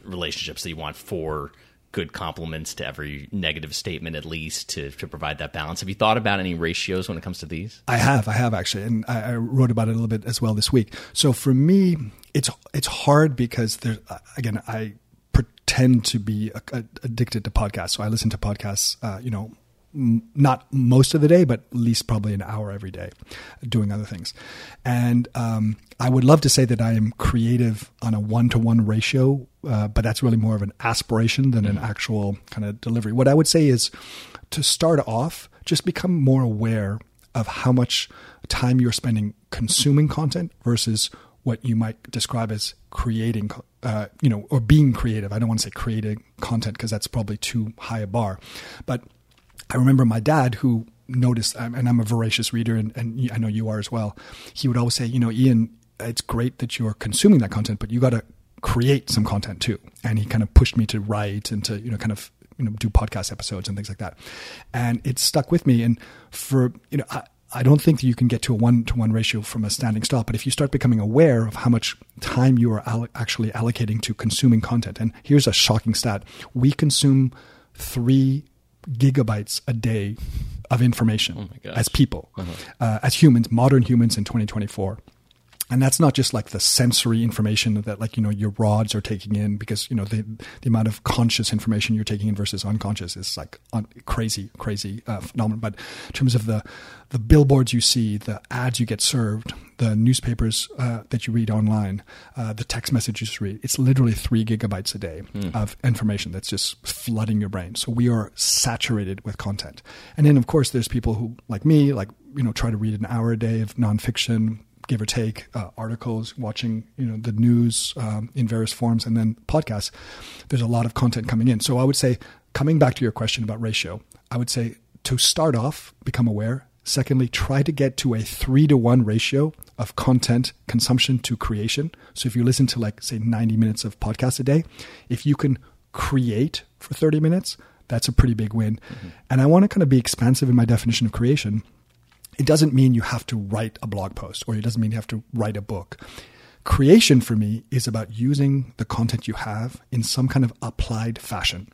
relationships that you want four good compliments to every negative statement, at least, to, to provide that balance. Have you thought about any ratios when it comes to these? I have, I have actually, and I, I wrote about it a little bit as well this week. So for me, it's it's hard because there, again, I pretend to be a, a, addicted to podcasts. So I listen to podcasts, uh, you know, m- not most of the day, but at least probably an hour every day, doing other things. And um, I would love to say that I am creative on a one-to-one ratio, uh, but that's really more of an aspiration than an actual kind of delivery. What I would say is, to start off, just become more aware of how much time you're spending consuming content versus what you might describe as creating, uh, you know, or being creative. I don't want to say creating content because that's probably too high a bar. But I remember my dad, who noticed, and I'm a voracious reader, and, and I know you are as well. He would always say, you know, Ian, it's great that you're consuming that content, but you got to create some content too. And he kind of pushed me to write and to, you know, kind of, you know, do podcast episodes and things like that. And it stuck with me. And for, you know, I, I don't think that you can get to a one-to-one ratio from a standing start, but if you start becoming aware of how much time you are all- actually allocating to consuming content, and here's a shocking stat, we consume three gigabytes a day of information oh my gosh. as people, uh-huh. uh, as humans, modern humans in twenty twenty-four. And that's not just like the sensory information that, like, you know, your rods are taking in, because, you know, the the amount of conscious information you're taking in versus unconscious is like un- crazy, crazy uh, phenomenon. But in terms of the the billboards you see, the ads you get served, the newspapers uh, that you read online, uh, the text messages you read, it's literally three gigabytes a day mm. of information that's just flooding your brain. So we are saturated with content. And then, of course, there's people who, like me, like, you know, try to read an hour a day of nonfiction, give or take, uh, articles, watching, you know, the news um, in various forms, and then podcasts. There's a lot of content coming in. So I would say, coming back to your question about ratio, I would say to start off, become aware. Secondly, try to get to a three to one ratio of content consumption to creation. So if you listen to, like, say, ninety minutes of podcasts a day, if you can create for thirty minutes, that's a pretty big win. Mm-hmm. And I want to kind of be expansive in my definition of creation. It doesn't mean you have to write a blog post, or it doesn't mean you have to write a book. Creation for me is about using the content you have in some kind of applied fashion.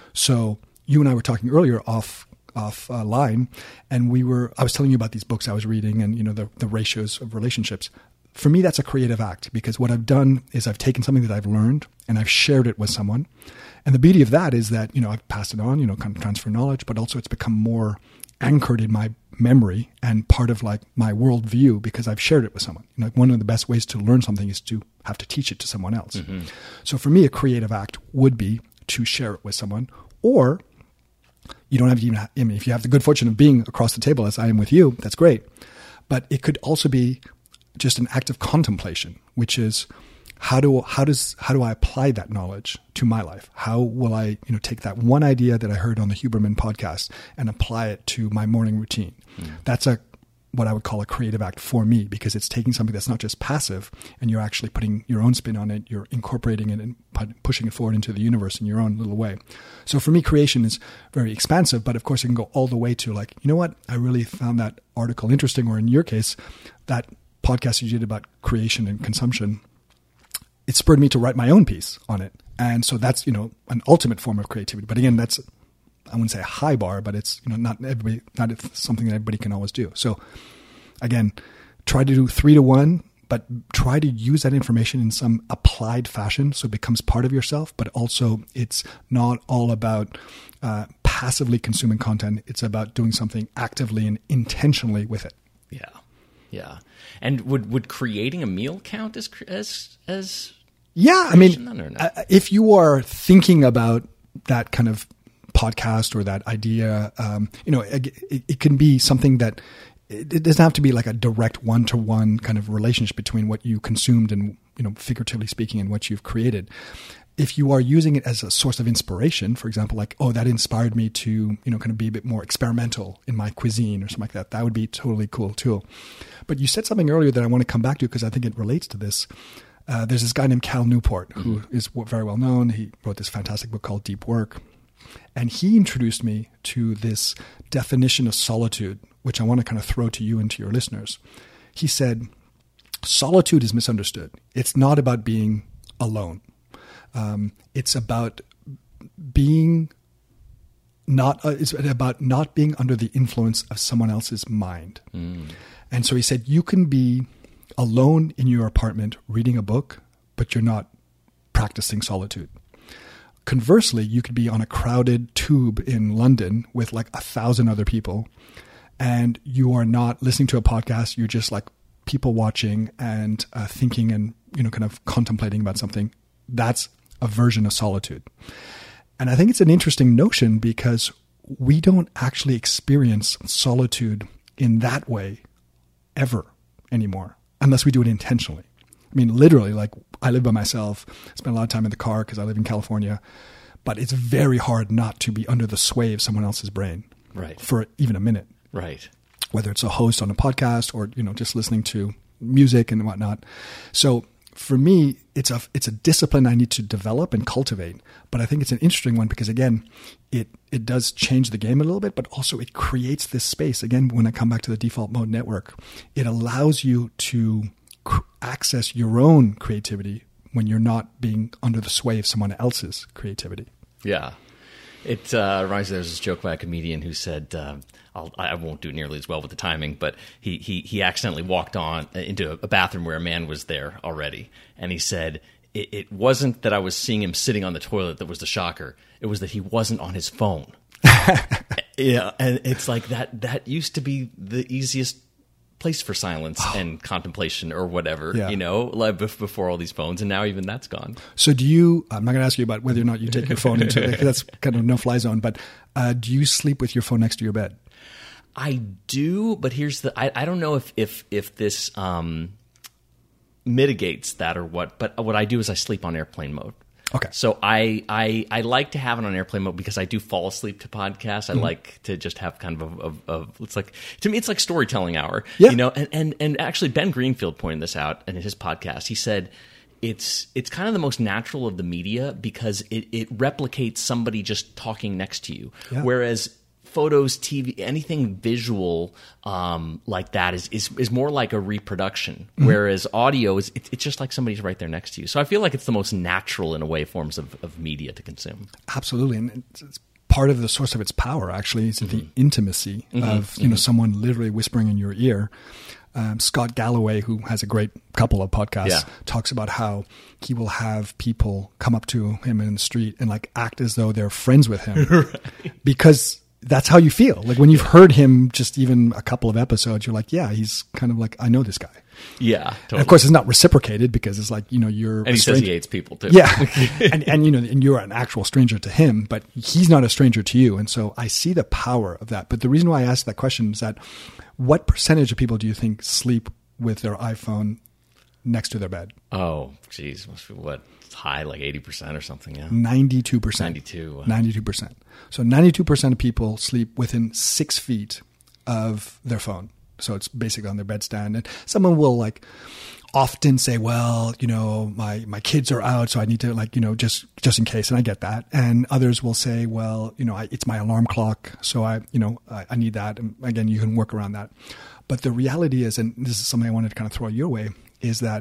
So you and I were talking earlier off off uh, line, and we were I was telling you about these books I was reading, and, you know, the the ratios of relationships. For me, that's a creative act, because what I've done is I've taken something that I've learned and I've shared it with someone. And the beauty of that is that, you know, I've passed it on, you know, kind of transfer knowledge, but also it's become more anchored in my memory and part of, like, my worldview, because I've shared it with someone. You know, one of the best ways to learn something is to have to teach it to someone else. Mm-hmm. So for me, a creative act would be to share it with someone, or you don't have to even, I mean, if you have the good fortune of being across the table as I am with you, that's great. But it could also be just an act of contemplation, which is, How do how does how do I apply that knowledge to my life? How will I, you know, take that one idea that I heard on the Huberman podcast and apply it to my morning routine? Mm. That's a what I would call a creative act for me, because it's taking something that's not just passive and you're actually putting your own spin on it. You're incorporating it and pushing it forward into the universe in your own little way. So for me, creation is very expansive, but of course it can go all the way to, like, you know what, I really found that article interesting, or in your case, that podcast you did about creation and consumption. It spurred me to write my own piece on it. And so that's, you know, an ultimate form of creativity. But again, that's, I wouldn't say a high bar, but it's, you know, not everybody, not something that everybody can always do. So again, try to do three to one, but try to use that information in some applied fashion so it becomes part of yourself. But also, it's not all about uh, passively consuming content. It's about doing something actively and intentionally with it. Yeah. Yeah. And would, would creating a meal count as, as, as, Yeah, I mean, no? if you are thinking about that kind of podcast or that idea, um, you know, it, it can be something that it doesn't have to be like a direct one-to-one kind of relationship between what you consumed and, you know, figuratively speaking, and what you've created. If you are using it as a source of inspiration, for example, like, oh, that inspired me to, you know, kind of be a bit more experimental in my cuisine or something like that, that would be totally cool too. But you said something earlier that I want to come back to, because I think it relates to this. Uh, there's this guy named Cal Newport, who mm-hmm. is very well known. He wrote this fantastic book called Deep Work. And he introduced me to this definition of solitude, which I want to kind of throw to you and to your listeners. He said, solitude is misunderstood. It's not about being alone. Um, it's about being not, uh, it's about not being under the influence of someone else's mind. Mm. And so he said, you can be alone in your apartment reading a book, but you're not practicing solitude. Conversely, you could be on a crowded tube in London with like a thousand other people, and you are not listening to a podcast. You're just like people watching and uh, thinking and, you know, kind of contemplating about something. That's a version of solitude. And I think it's an interesting notion because we don't actually experience solitude in that way ever anymore, unless we do it intentionally. I mean, literally, like I live by myself, spend a lot of time in the car because I live in California, but it's very hard not to be under the sway of someone else's brain, right, for even a minute. Right. Whether it's a host on a podcast or, you know, just listening to music and whatnot. So for me, it's a it's a discipline I need to develop and cultivate. But I think it's an interesting one because, again, it it does change the game a little bit, but also it creates this space. Again, when I come back to the default mode network, it allows you to cr- access your own creativity when you're not being under the sway of someone else's creativity. Yeah. It uh, reminds me, there's this joke by a comedian who said, uh, I'll, I won't do nearly as well with the timing, but he, he, he accidentally walked on into a bathroom where a man was there already. And he said, it, it wasn't that I was seeing him sitting on the toilet that was the shocker. It was that he wasn't on his phone. Yeah, and it's like that, that used to be the easiest place for silence and contemplation or whatever, yeah. you know, like before all these phones, and now even that's gone. So do you, I'm not going to ask you about whether or not you take your phone into, that's kind of no-fly zone, but uh, do you sleep with your phone next to your bed? I do, but here's the, I, I don't know if, if, if this um, mitigates that or what, but what I do is I sleep on airplane mode. Okay. So I, I I like to have it on airplane mode because I do fall asleep to podcasts. I mm-hmm. like to just have kind of a, a, a it's like, to me, it's like storytelling hour, yeah. you know, and, and, and actually Ben Greenfield pointed this out in his podcast. He said, it's, it's kind of the most natural of the media because it, it replicates somebody just talking next to you. Yeah. Whereas photos, T V, anything visual um, like that is, is is more like a reproduction, mm-hmm. whereas audio is it, it's just like somebody's right there next to you. So I feel like it's the most natural, in a way, forms of, of media to consume. Absolutely, and it's, it's part of the source of its power. Actually, is mm-hmm. the intimacy mm-hmm. of you mm-hmm. know someone literally whispering in your ear. Um, Scott Galloway, who has a great couple of podcasts, yeah. talks about how he will have people come up to him in the street and like act as though they're friends with him, right. because that's how you feel. Like when you've heard him just even a couple of episodes, you're like, yeah, he's kind of like, I know this guy. Yeah. Totally. And of course, it's not reciprocated because it's like, you know, you're and he says he hates people too. Yeah. and, and, you know, and you're an actual stranger to him, but he's not a stranger to you. And so I see the power of that. But the reason why I asked that question is that what percentage of people do you think sleep with their iPhone next to their bed? Oh, geez. Must be what? High, like eighty percent or something, yeah. ninety-two percent. ninety-two. Wow. ninety-two percent. So ninety-two percent of people sleep within six feet of their phone. So it's basically on their bedstand. And someone will like often say, well, you know, my, my kids are out, so I need to like, you know, just, just in case. And I get that. And others will say, well, you know, I, it's my alarm clock. So I, you know, I, I need that. And again, you can work around that. But the reality is, and this is something I wanted to kind of throw your way, is that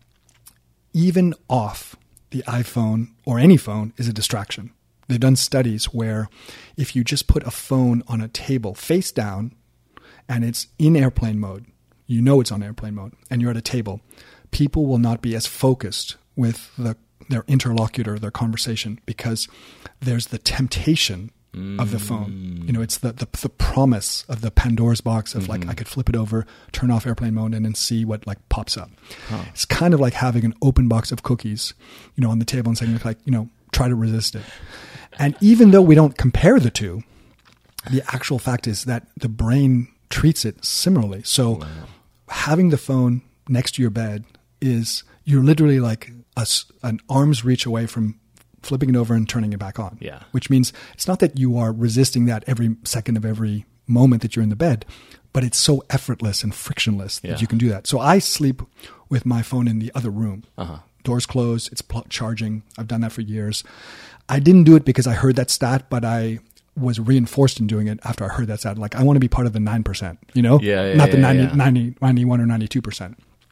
even off the iPhone or any phone is a distraction. They've done studies where if you just put a phone on a table face down and it's in airplane mode, you know it's on airplane mode, and you're at a table, people will not be as focused with the, their interlocutor, their conversation, because there's the temptation mm. of the phone. You know, it's the, the the promise of the Pandora's box of mm-hmm. like, I could flip it over, turn off airplane mode, and then see what like pops up. Huh. It's kind of like having an open box of cookies, you know, on the table and saying like, you know, try to resist it. And even though we don't compare the two, the actual fact is that the brain treats it similarly. So wow. having the phone next to your bed is, you're literally like a, an arm's reach away from flipping it over and turning it back on. Yeah. Which means it's not that you are resisting that every second of every moment that you're in the bed, but it's so effortless and frictionless that yeah. you can do that. So I sleep with my phone in the other room. Uh-huh. Doors closed, it's pl- charging. I've done that for years. I didn't do it because I heard that stat, but I was reinforced in doing it after I heard that stat. Like, I want to be part of the nine percent, you know? Yeah, yeah, Not the yeah, ninety, yeah. ninety, ninety-one or ninety-two percent.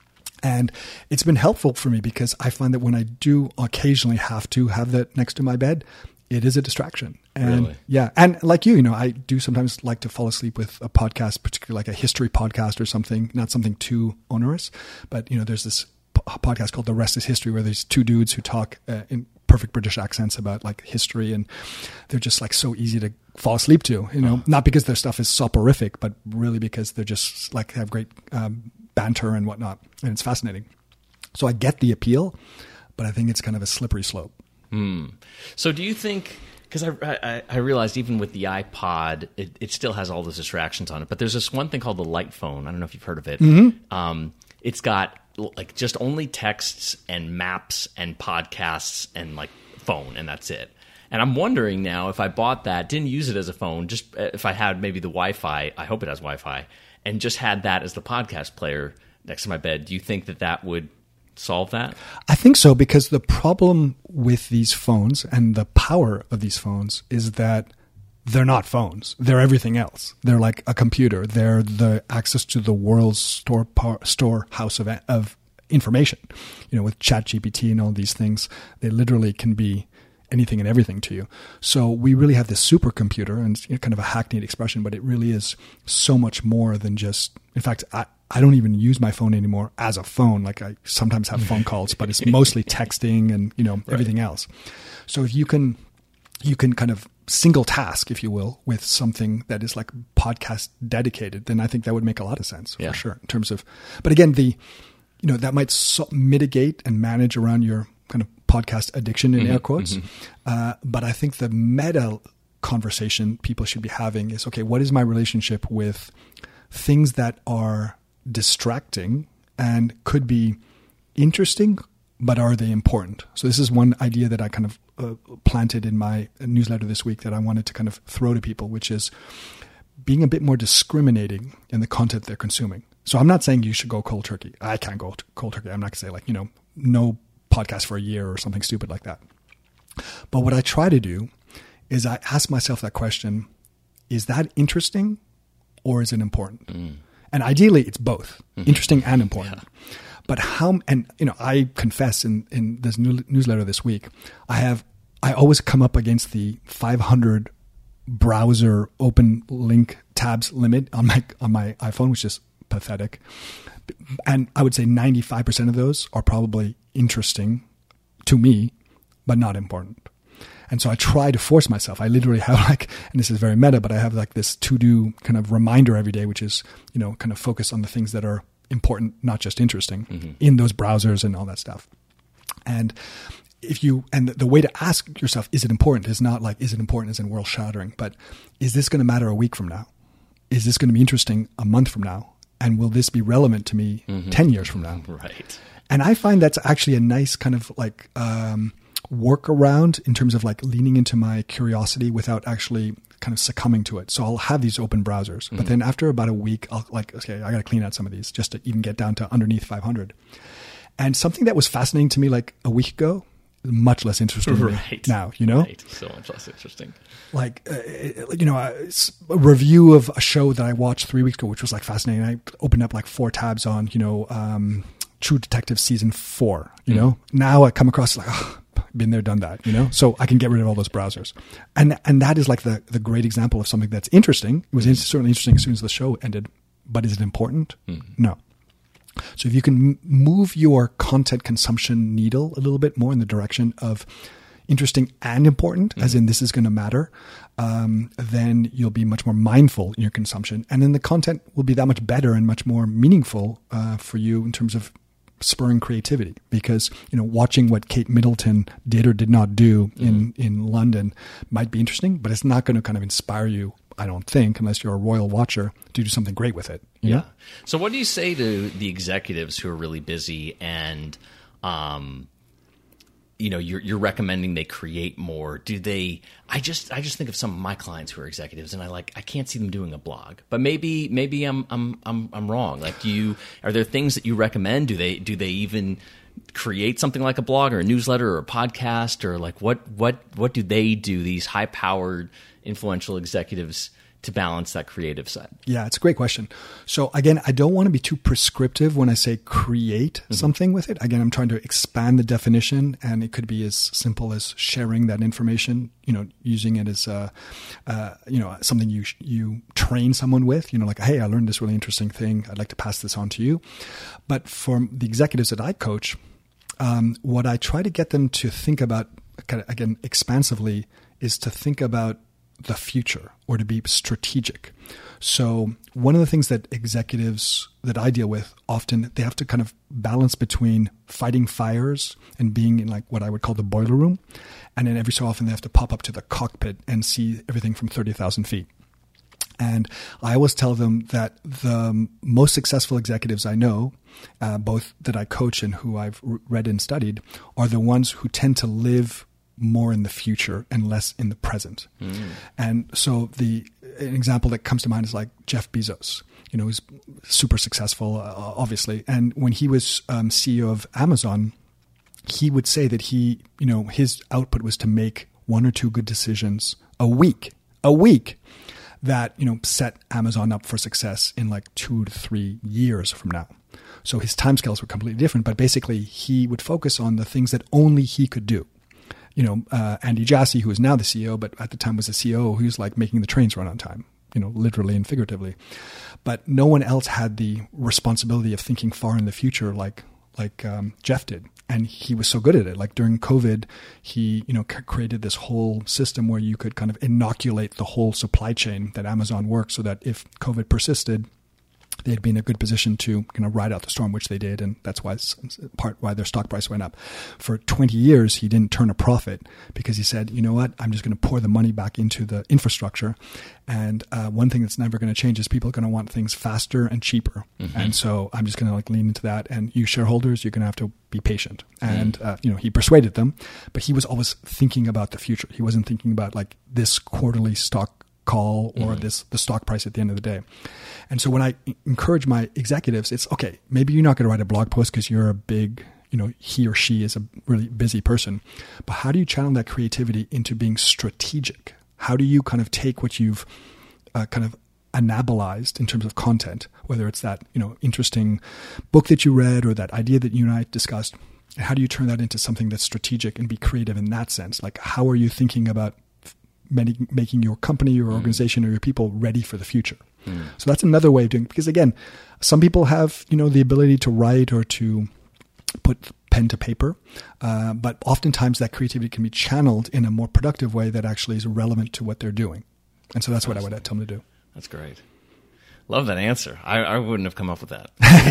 And it's been helpful for me because I find that when I do occasionally have to have that next to my bed, it is a distraction. And really? Yeah. And like you, you know, I do sometimes like to fall asleep with a podcast, particularly like a history podcast or something, not something too onerous. But, you know, there's this p- podcast called The Rest is History where there's two dudes who talk uh, in perfect British accents about like history. And they're just like so easy to fall asleep to, you know, oh. not because their stuff is soporific, but really because they're just like have great um, banter and whatnot. And it's fascinating. So I get the appeal, but I think it's kind of a slippery slope. Hmm. So do you think, because I, I, I realized even with the iPod, it, it still has all those distractions on it, but there's this one thing called the Light Phone. I don't know if you've heard of it. Mm-hmm. Um, it's got like just only texts and maps and podcasts and like phone, and that's it. And I'm wondering now if I bought that, didn't use it as a phone, just if I had maybe the Wi-Fi, I hope it has Wi-Fi, and just had that as the podcast player next to my bed, do you think that that would solve that? I think so, because the problem with these phones and the power of these phones is that they're not phones. They're everything else. They're like a computer. They're the access to the world's store power, storehouse of, of information. You know, with ChatGPT and all these things, they literally can be anything and everything to you. So we really have this supercomputer, and it's, you know, kind of a hackneyed expression, but it really is so much more than just, in fact, I, I don't even use my phone anymore as a phone. Like I sometimes have phone calls, but it's mostly texting and, you know, right. everything else. So if you can, you can kind of single task, if you will, with something that is like podcast dedicated, then I think that would make a lot of sense yeah. for sure in terms of, but again, the, you know, that might so mitigate and manage around your kind of podcast addiction in mm-hmm, air quotes. Mm-hmm. Uh, but I think the meta conversation people should be having is, okay, what is my relationship with things that are distracting and could be interesting, but are they important? So this is one idea that I kind of uh, planted in my newsletter this week that I wanted to kind of throw to people, which is being a bit more discriminating in the content they're consuming. So I'm not saying you should go cold turkey. I can't go cold turkey. I'm not going to say like, you know, no podcast for a year or something stupid like that. But what I try to do is I ask myself that question, is that interesting or is it important? Mm. And ideally, it's both, mm-hmm. interesting and important. Yeah. But how? And you know, I confess in in this new newsletter this week, I have I always come up against the five hundred browser open link tabs limit on my on my iPhone, which is pathetic. And I would say ninety-five percent of those are probably interesting to me, but not important. And so I try to force myself. I literally have like, and this is very meta, but I have like this to-do kind of reminder every day, which is, you know, kind of focus on the things that are important, not just interesting mm-hmm. in those browsers and all that stuff. And if you, and the way to ask yourself, is it important? Is not like, is it important as in world shattering, but is this going to matter a week from now? Is this going to be interesting a month from now? And will this be relevant to me mm-hmm. ten years from now? Right. And I find that's actually a nice kind of like, um, workaround in terms of like leaning into my curiosity without actually kind of succumbing to it. So I'll have these open browsers, mm-hmm. but then after about a week, I'll like, okay, I got to clean out some of these just to even get down to underneath five hundred. And something that was fascinating to me like a week ago, much less interesting to right. me now, you know? Right. So much less interesting. Like, uh, you know, a, a review of a show that I watched three weeks ago, which was like fascinating. I opened up like four tabs on, you know, um, True Detective season four, you mm-hmm. know? Now I come across like, oh, been there, done that, you know? So I can get rid of all those browsers. And and that is like the, the great example of something that's interesting. It was mm-hmm. certainly interesting as soon as the show ended, but is it important? Mm-hmm. No. So if you can move your content consumption needle a little bit more in the direction of interesting and important, mm-hmm. as in this is going to matter, um, then you'll be much more mindful in your consumption. And then the content will be that much better and much more meaningful uh, for you in terms of spurring creativity, because, you know, watching what Kate Middleton did or did not do in, mm-hmm. in London might be interesting, but it's not going to kind of inspire you, I don't think, unless you're a royal watcher, to do something great with it. Yeah. Know? So what do you say to the executives who are really busy and, um, you know, you're, you're recommending they create more? Do they, I just, I just think of some of my clients who are executives and I like, I can't see them doing a blog, but maybe, maybe I'm, I'm, I'm, I'm wrong. Like, do you, are there things that you recommend? Do they, do they even create something like a blog or a newsletter or a podcast, or like what, what, what do they do? These high powered influential executives to balance that creative side? Yeah, it's a great question. So again, I don't want to be too prescriptive when I say create mm-hmm. something with it. Again, I'm trying to expand the definition, and it could be as simple as sharing that information, you know, using it as, uh, uh, you know, something you you train someone with, you know, like, hey, I learned this really interesting thing. I'd like to pass this on to you. But for the executives that I coach, um, what I try to get them to think about, again, expansively, is to think about the future, or to be strategic. So one of the things that executives that I deal with often, they have to kind of balance between fighting fires and being in like what I would call the boiler room. And then every so often they have to pop up to the cockpit and see everything from thirty thousand feet. And I always tell them that the most successful executives I know, uh, both that I coach and who I've read and studied, are the ones who tend to live more in the future and less in the present. Mm. And so the an example that comes to mind is like Jeff Bezos, you know, who's super successful, uh, obviously. And when he was um, C E O of Amazon, he would say that he, you know, his output was to make one or two good decisions a week, a week that, you know, set Amazon up for success in like two to three years from now. So his timescales were completely different, but basically he would focus on the things that only he could do. You know, uh, Andy Jassy, who is now the C E O, but at the time was the C O O, who's like making the trains run on time, you know, literally and figuratively. But no one else had the responsibility of thinking far in the future like like um, Jeff did. And he was so good at it. Like during COVID, he, you know, c- created this whole system where you could kind of inoculate the whole supply chain that Amazon worked, so that if COVID persisted, they'd be in a good position to, you know, ride out the storm, which they did. And that's why it's part why their stock price went up. For twenty years, he didn't turn a profit because he said, you know what, I'm just going to pour the money back into the infrastructure. And uh, one thing that's never going to change is people are going to want things faster and cheaper. Mm-hmm. And so I'm just going to like lean into that. And you shareholders, you're going to have to be patient. And, mm. uh, you know, he persuaded them, but he was always thinking about the future. He wasn't thinking about like this quarterly stock call or mm-hmm. this the stock price at the end of the day. And so when I encourage my executives, it's okay, maybe you're not going to write a blog post because you're a big, you know, he or she is a really busy person, but how do you channel that creativity into being strategic? How do you kind of take what you've uh, kind of anabolized in terms of content, whether it's that, you know, interesting book that you read or that idea that you and I discussed, and how do you turn that into something that's strategic and be creative in that sense? Like, how are you thinking about Many, making your company, your organization, mm. or your people ready for the future? Mm. So that's another way of doing it. Because again, some people have, you know, the ability to write or to put pen to paper, uh, but oftentimes that creativity can be channeled in a more productive way that actually is relevant to what they're doing. And so that's what I would tell them to do. That's great. Love that answer. I, I wouldn't have come up with that.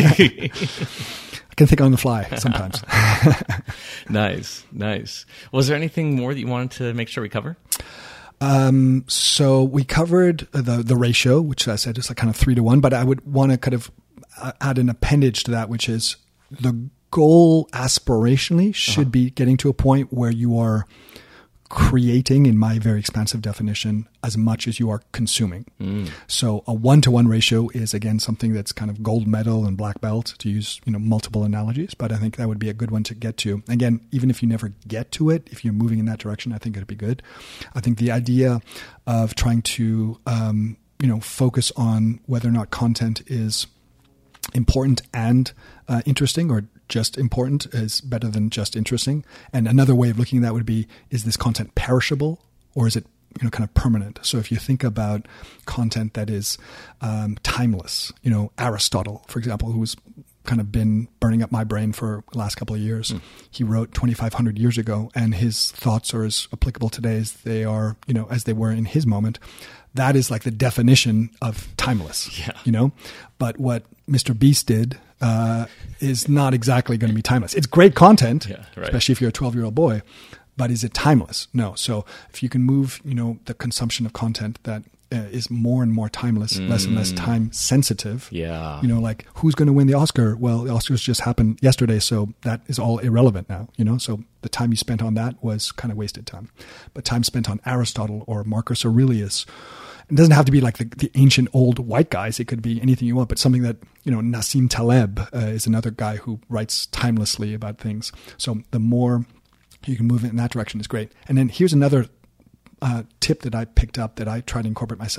I can think on the fly sometimes. Nice, nice. Was there anything more that you wanted to make sure we cover? Um, so we covered the the ratio, which I said is like kind of three to one, but I would want to kind of add an appendage to that, which is the goal aspirationally should uh-huh. be getting to a point where you are creating, in my very expansive definition, as much as you are consuming. Mm. So a one-to-one ratio is, again, something that's kind of gold medal and black belt, to use, you know, multiple analogies, but I think that would be a good one to get to. Again, even if you never get to it, if you're moving in that direction, I think it'd be good. I think the idea of trying to, um, you know, focus on whether or not content is important and uh, interesting, or just important, is better than just interesting. And another way of looking at that would be, is this content perishable, or is it, you know, kind of permanent? So if you think about content that is um, timeless, you know, Aristotle, for example, who's kind of been burning up my brain for the last couple of years. Mm. He wrote twenty-five hundred years ago, and his thoughts are as applicable today as they are, you know, as they were in his moment. That is like the definition of timeless, yeah. you know? But what Mister Beast did uh, is not exactly going to be timeless. It's great content, yeah, right. especially if you're a twelve-year-old boy, but is it timeless? No. So if you can move, you know, the consumption of content that uh, is more and more timeless, mm. less and less time sensitive. Yeah. You know, like, who's going to win the Oscar? Well, the Oscars just happened yesterday, so that is all irrelevant now, you know? So the time you spent on that was kind of wasted time. But time spent on Aristotle or Marcus Aurelius, it doesn't have to be like the, the ancient old white guys. It could be anything you want, but something that, you know, Nassim Taleb uh, is another guy who writes timelessly about things. So the more you can move in that direction is great. And then here's another uh, tip that I picked up that I try to incorporate myself.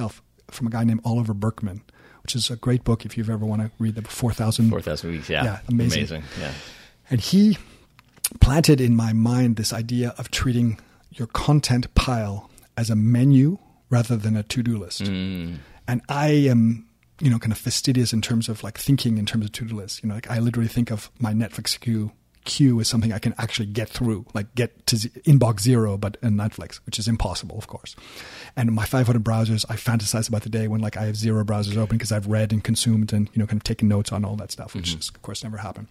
from a guy named Oliver Burkeman, which is a great book if you ever want to read the four thousand. four thousand Weeks, yeah. Yeah, amazing. Amazing, yeah. And he planted in my mind this idea of treating your content pile as a menu rather than a to-do list. Mm. And I am, you know, kind of fastidious in terms of like thinking in terms of to-do lists. You know, like I literally think of my Netflix queue queue as something I can actually get through, like get to z- inbox zero, but in Netflix, which is impossible, of course. And my five hundred browsers, I fantasize about the day when like I have zero browsers open because I've read and consumed and, you know, kind of taken notes on all that stuff, which mm-hmm. is, of course, never happened.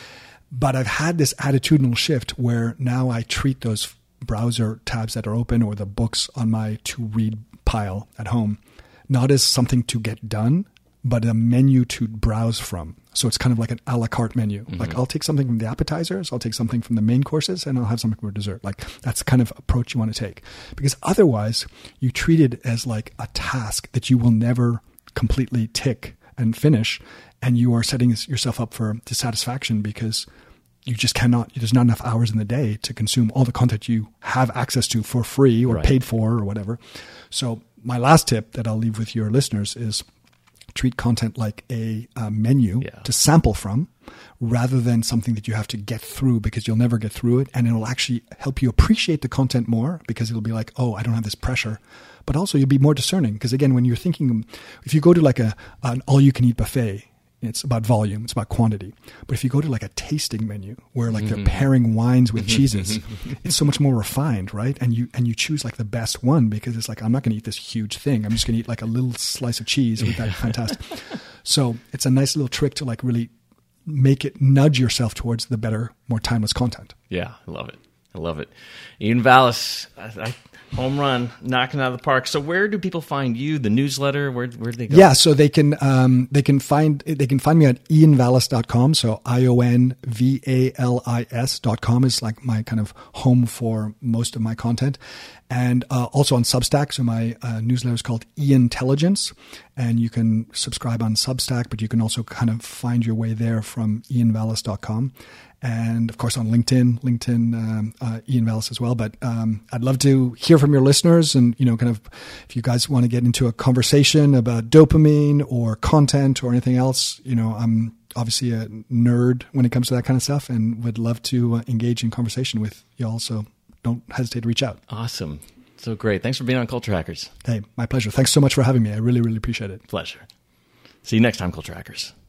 But I've had this attitudinal shift where now I treat those browser tabs that are open or the books on my to-read pile at home not as something to get done, but a menu to browse from. So it's kind of like an a la carte menu. Mm-hmm. Like I'll take something from the appetizers, I'll take something from the main courses, and I'll have something for dessert. Like that's the kind of approach you want to take. Because otherwise, you treat it as like a task that you will never completely tick and finish, and you are setting yourself up for dissatisfaction because you just cannot, there's not enough hours in the day to consume all the content you have access to for free or right. paid for or whatever. So my last tip that I'll leave with your listeners is treat content like a, a menu yeah. to sample from rather than something that you have to get through because you'll never get through it. And it'll actually help you appreciate the content more because it'll be like, oh, I don't have this pressure. But also you'll be more discerning because again, when you're thinking, if you go to like a an all-you-can-eat buffet, it's about volume, it's about quantity. But if you go to like a tasting menu where like mm-hmm. they're pairing wines with cheeses, it's so much more refined, right? And you and you choose like the best one because it's like, I'm not going to eat this huge thing. I'm just going to eat like a little slice of cheese with that fantastic. So it's a nice little trick to like really make it nudge yourself towards the better, more timeless content. Yeah, I love it. I love it. Ian Vallis, I, I, home run, knocking out of the park. So where do people find you? The newsletter? Where where do they go? Yeah, so they can um, they can find they can find me at ion vallis dot com. So I O N V A L I S dot com is like my kind of home for most of my content. And uh, also on Substack. So my uh, newsletter is called E-Intelligence, and you can subscribe on Substack, but you can also kind of find your way there from ion vallis dot com. And of course on LinkedIn, LinkedIn, um, uh, Ian Vallis as well. But um, I'd love to hear from your listeners, and you know, kind of, if you guys want to get into a conversation about dopamine or content or anything else, you know, I'm obviously a nerd when it comes to that kind of stuff, and would love to uh, engage in conversation with y'all. So don't hesitate to reach out. Awesome, so great. Thanks for being on Culture Hackers. Hey, my pleasure. Thanks so much for having me. I really, really appreciate it. Pleasure. See you next time, Culture Hackers.